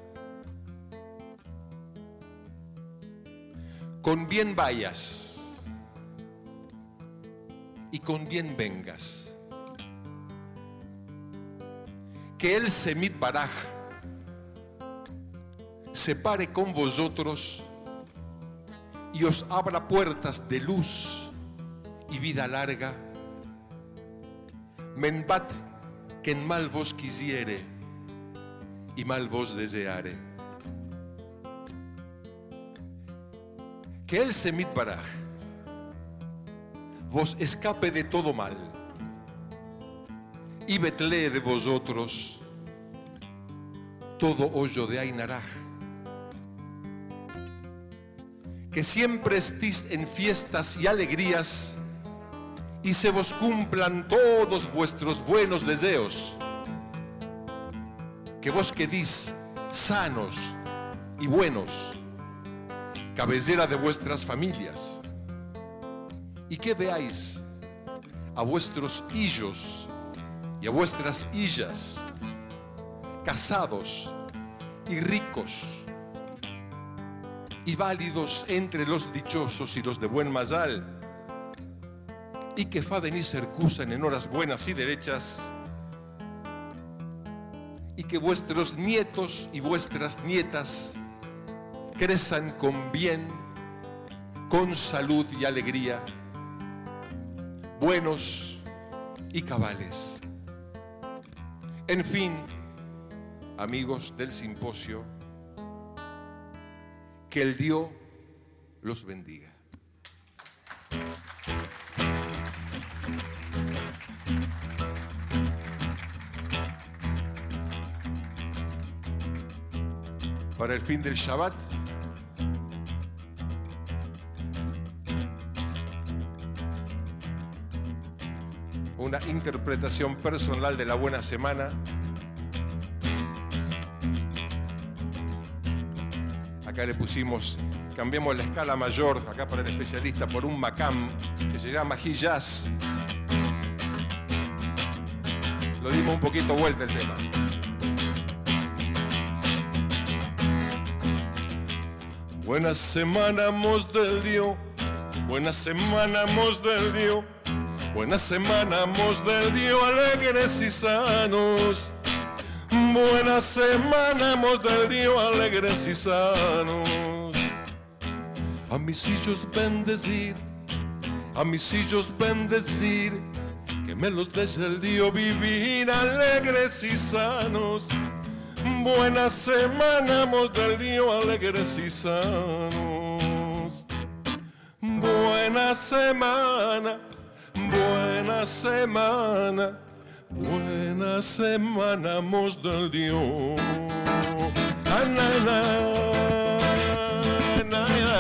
[SPEAKER 6] Con bien vayas y con bien vengas. Que el Semit Baraj se pare con vosotros y os abra puertas de luz y vida larga. Menbat que en mal vos quisiere y mal vos deseare. Que el Semit Baraj vos escape de todo mal y betlee de vosotros todo hoyo de Ainaraj. Que siempre estéis en fiestas y alegrías y se vos cumplan todos vuestros buenos deseos. Que vos quedéis sanos y buenos, cabecera de vuestras familias, y que veáis a vuestros hijos y a vuestras hillas casados y ricos y válidos entre los dichosos y los de buen mazal, y que faden y cercusan en horas buenas y derechas, y que vuestros nietos y vuestras nietas crezcan con bien, con salud y alegría, buenos y cabales. En fin, amigos del simposio, que el Dios los bendiga. Para el fin del Shabbat, una interpretación personal de la buena semana. Acá le pusimos, cambiamos la escala mayor, acá para el especialista, por un macam que se llama Hijaz. Lo dimos un poquito vuelta el tema. Buena semana, mos del Dios. Buena semana, mos del Dios. Buena semana, mos del Dios, alegres y sanos. Buena semana, mos del Dios, alegres y sanos. A mis hijos bendecir, a mis hijos bendecir, que me los deje el Dios vivir alegres y sanos. Buena semana, mos del Dios, alegres y sanos. Buena semana, buena semana, buena semana, mos del Dios. Ah, na, na, na, na,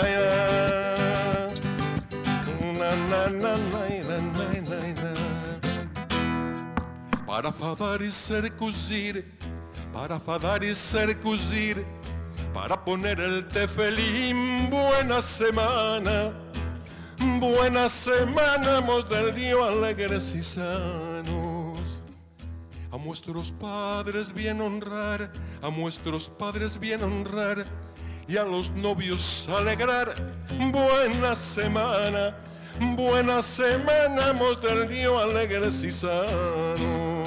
[SPEAKER 6] na, na, na, na, na, na. Para fadar y circuncir, para fadar y circuncir, para poner el tefelín. Buena semana, buena semana, mos del Dios, alegres y sanos. A nuestros padres bien honrar, a nuestros padres bien honrar, y a los novios alegrar. Buena semana, buena semana, mos del Dios, alegres y sanos.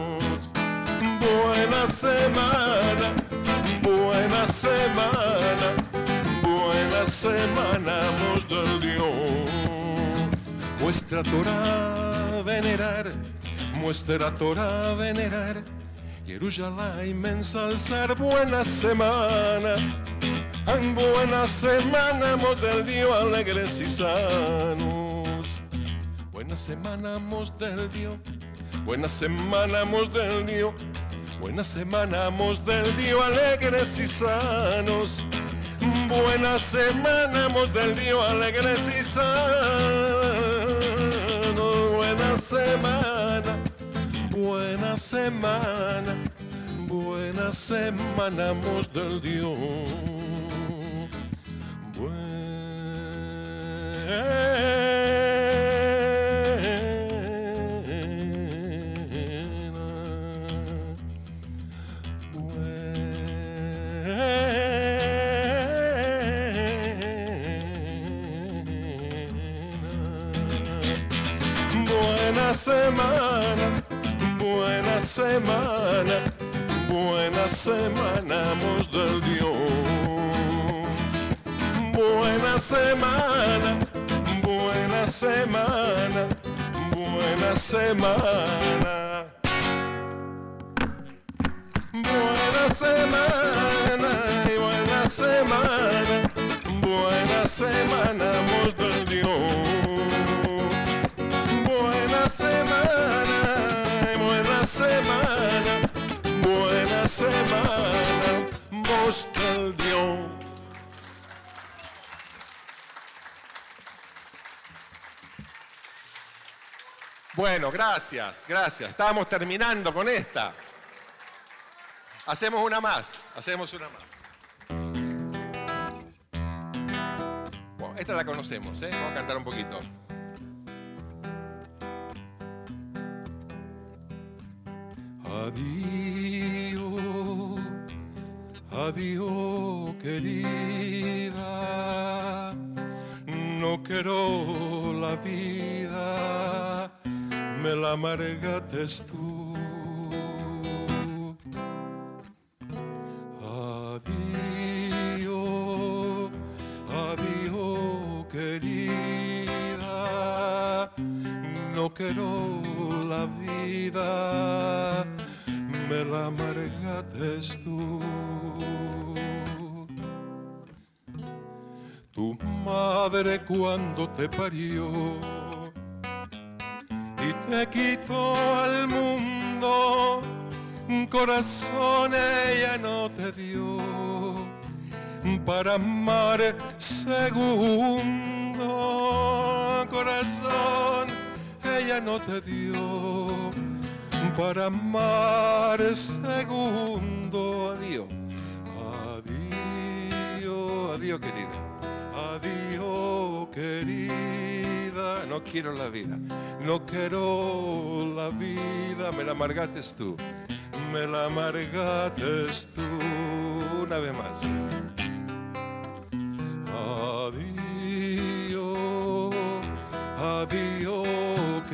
[SPEAKER 6] Buena semana, buena semana, buena semana, mos del Dios. Muestra Torah venerar, muestra Torah venerar, Jerusalén ensalzar. Buena semana, en buena semana, mos del Dios, alegres y sanos. Buena semana, mos del Dios, buena semana, mos del Dios. Buena semana, mos del Dios, alegres y sanos. Buena semana, mos del Dios, alegres y sanos. Buena semana, buena semana, buena semana, mos del Dios. Buena semana, buena semana, buena semana, mos del Dios. buena semana, buena semana, buena semana. Buena semana y buena semana, buena semana, amor del Dios. Buena semana y buena semana, buena semana, voz del Dios. Bueno, gracias, gracias. Estábamos terminando con esta. Hacemos una más, hacemos una más. Bueno, esta la conocemos, ¿eh? Vamos a cantar un poquito. Adiós, adiós, querida. No quiero la vida, me la amargaste tú. Adiós, adiós, querida. No quiero la vida, me la amargaste tú. Tu madre cuando te parió y te quitó al mundo, un corazón ella no te dio para amar segundo. Corazón ella no te dio para amar segundo. Adiós, adiós, adiós querida. Adiós, querida, no quiero la vida, no quiero la vida, me la amargaste tú, me la amargaste tú. Una vez más. Adiós, adiós,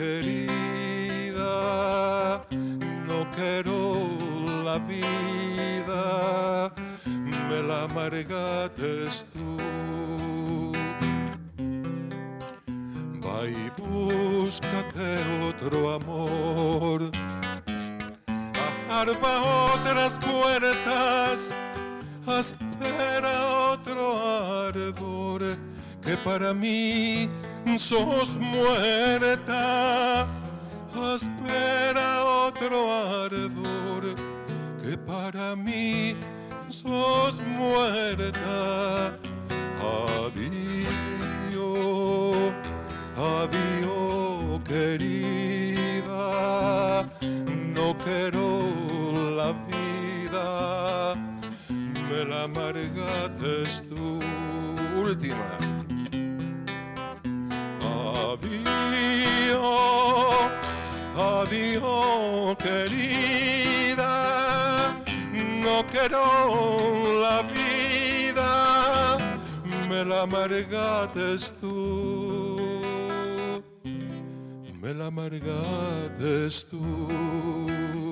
[SPEAKER 6] querida, no quiero la vida, me la amargaste tú. Va y búscate otro amor, arpa otras puertas, espera otro ardor, que para mí sos muerta. Espera otro ardor, que para mí sos muerta. Adiós, adiós, querida, no quiero la vida, me la amargaste tú. Última. Adiós, adiós, querida, no quiero la vida, me la amargaste tú, me la amargaste tú.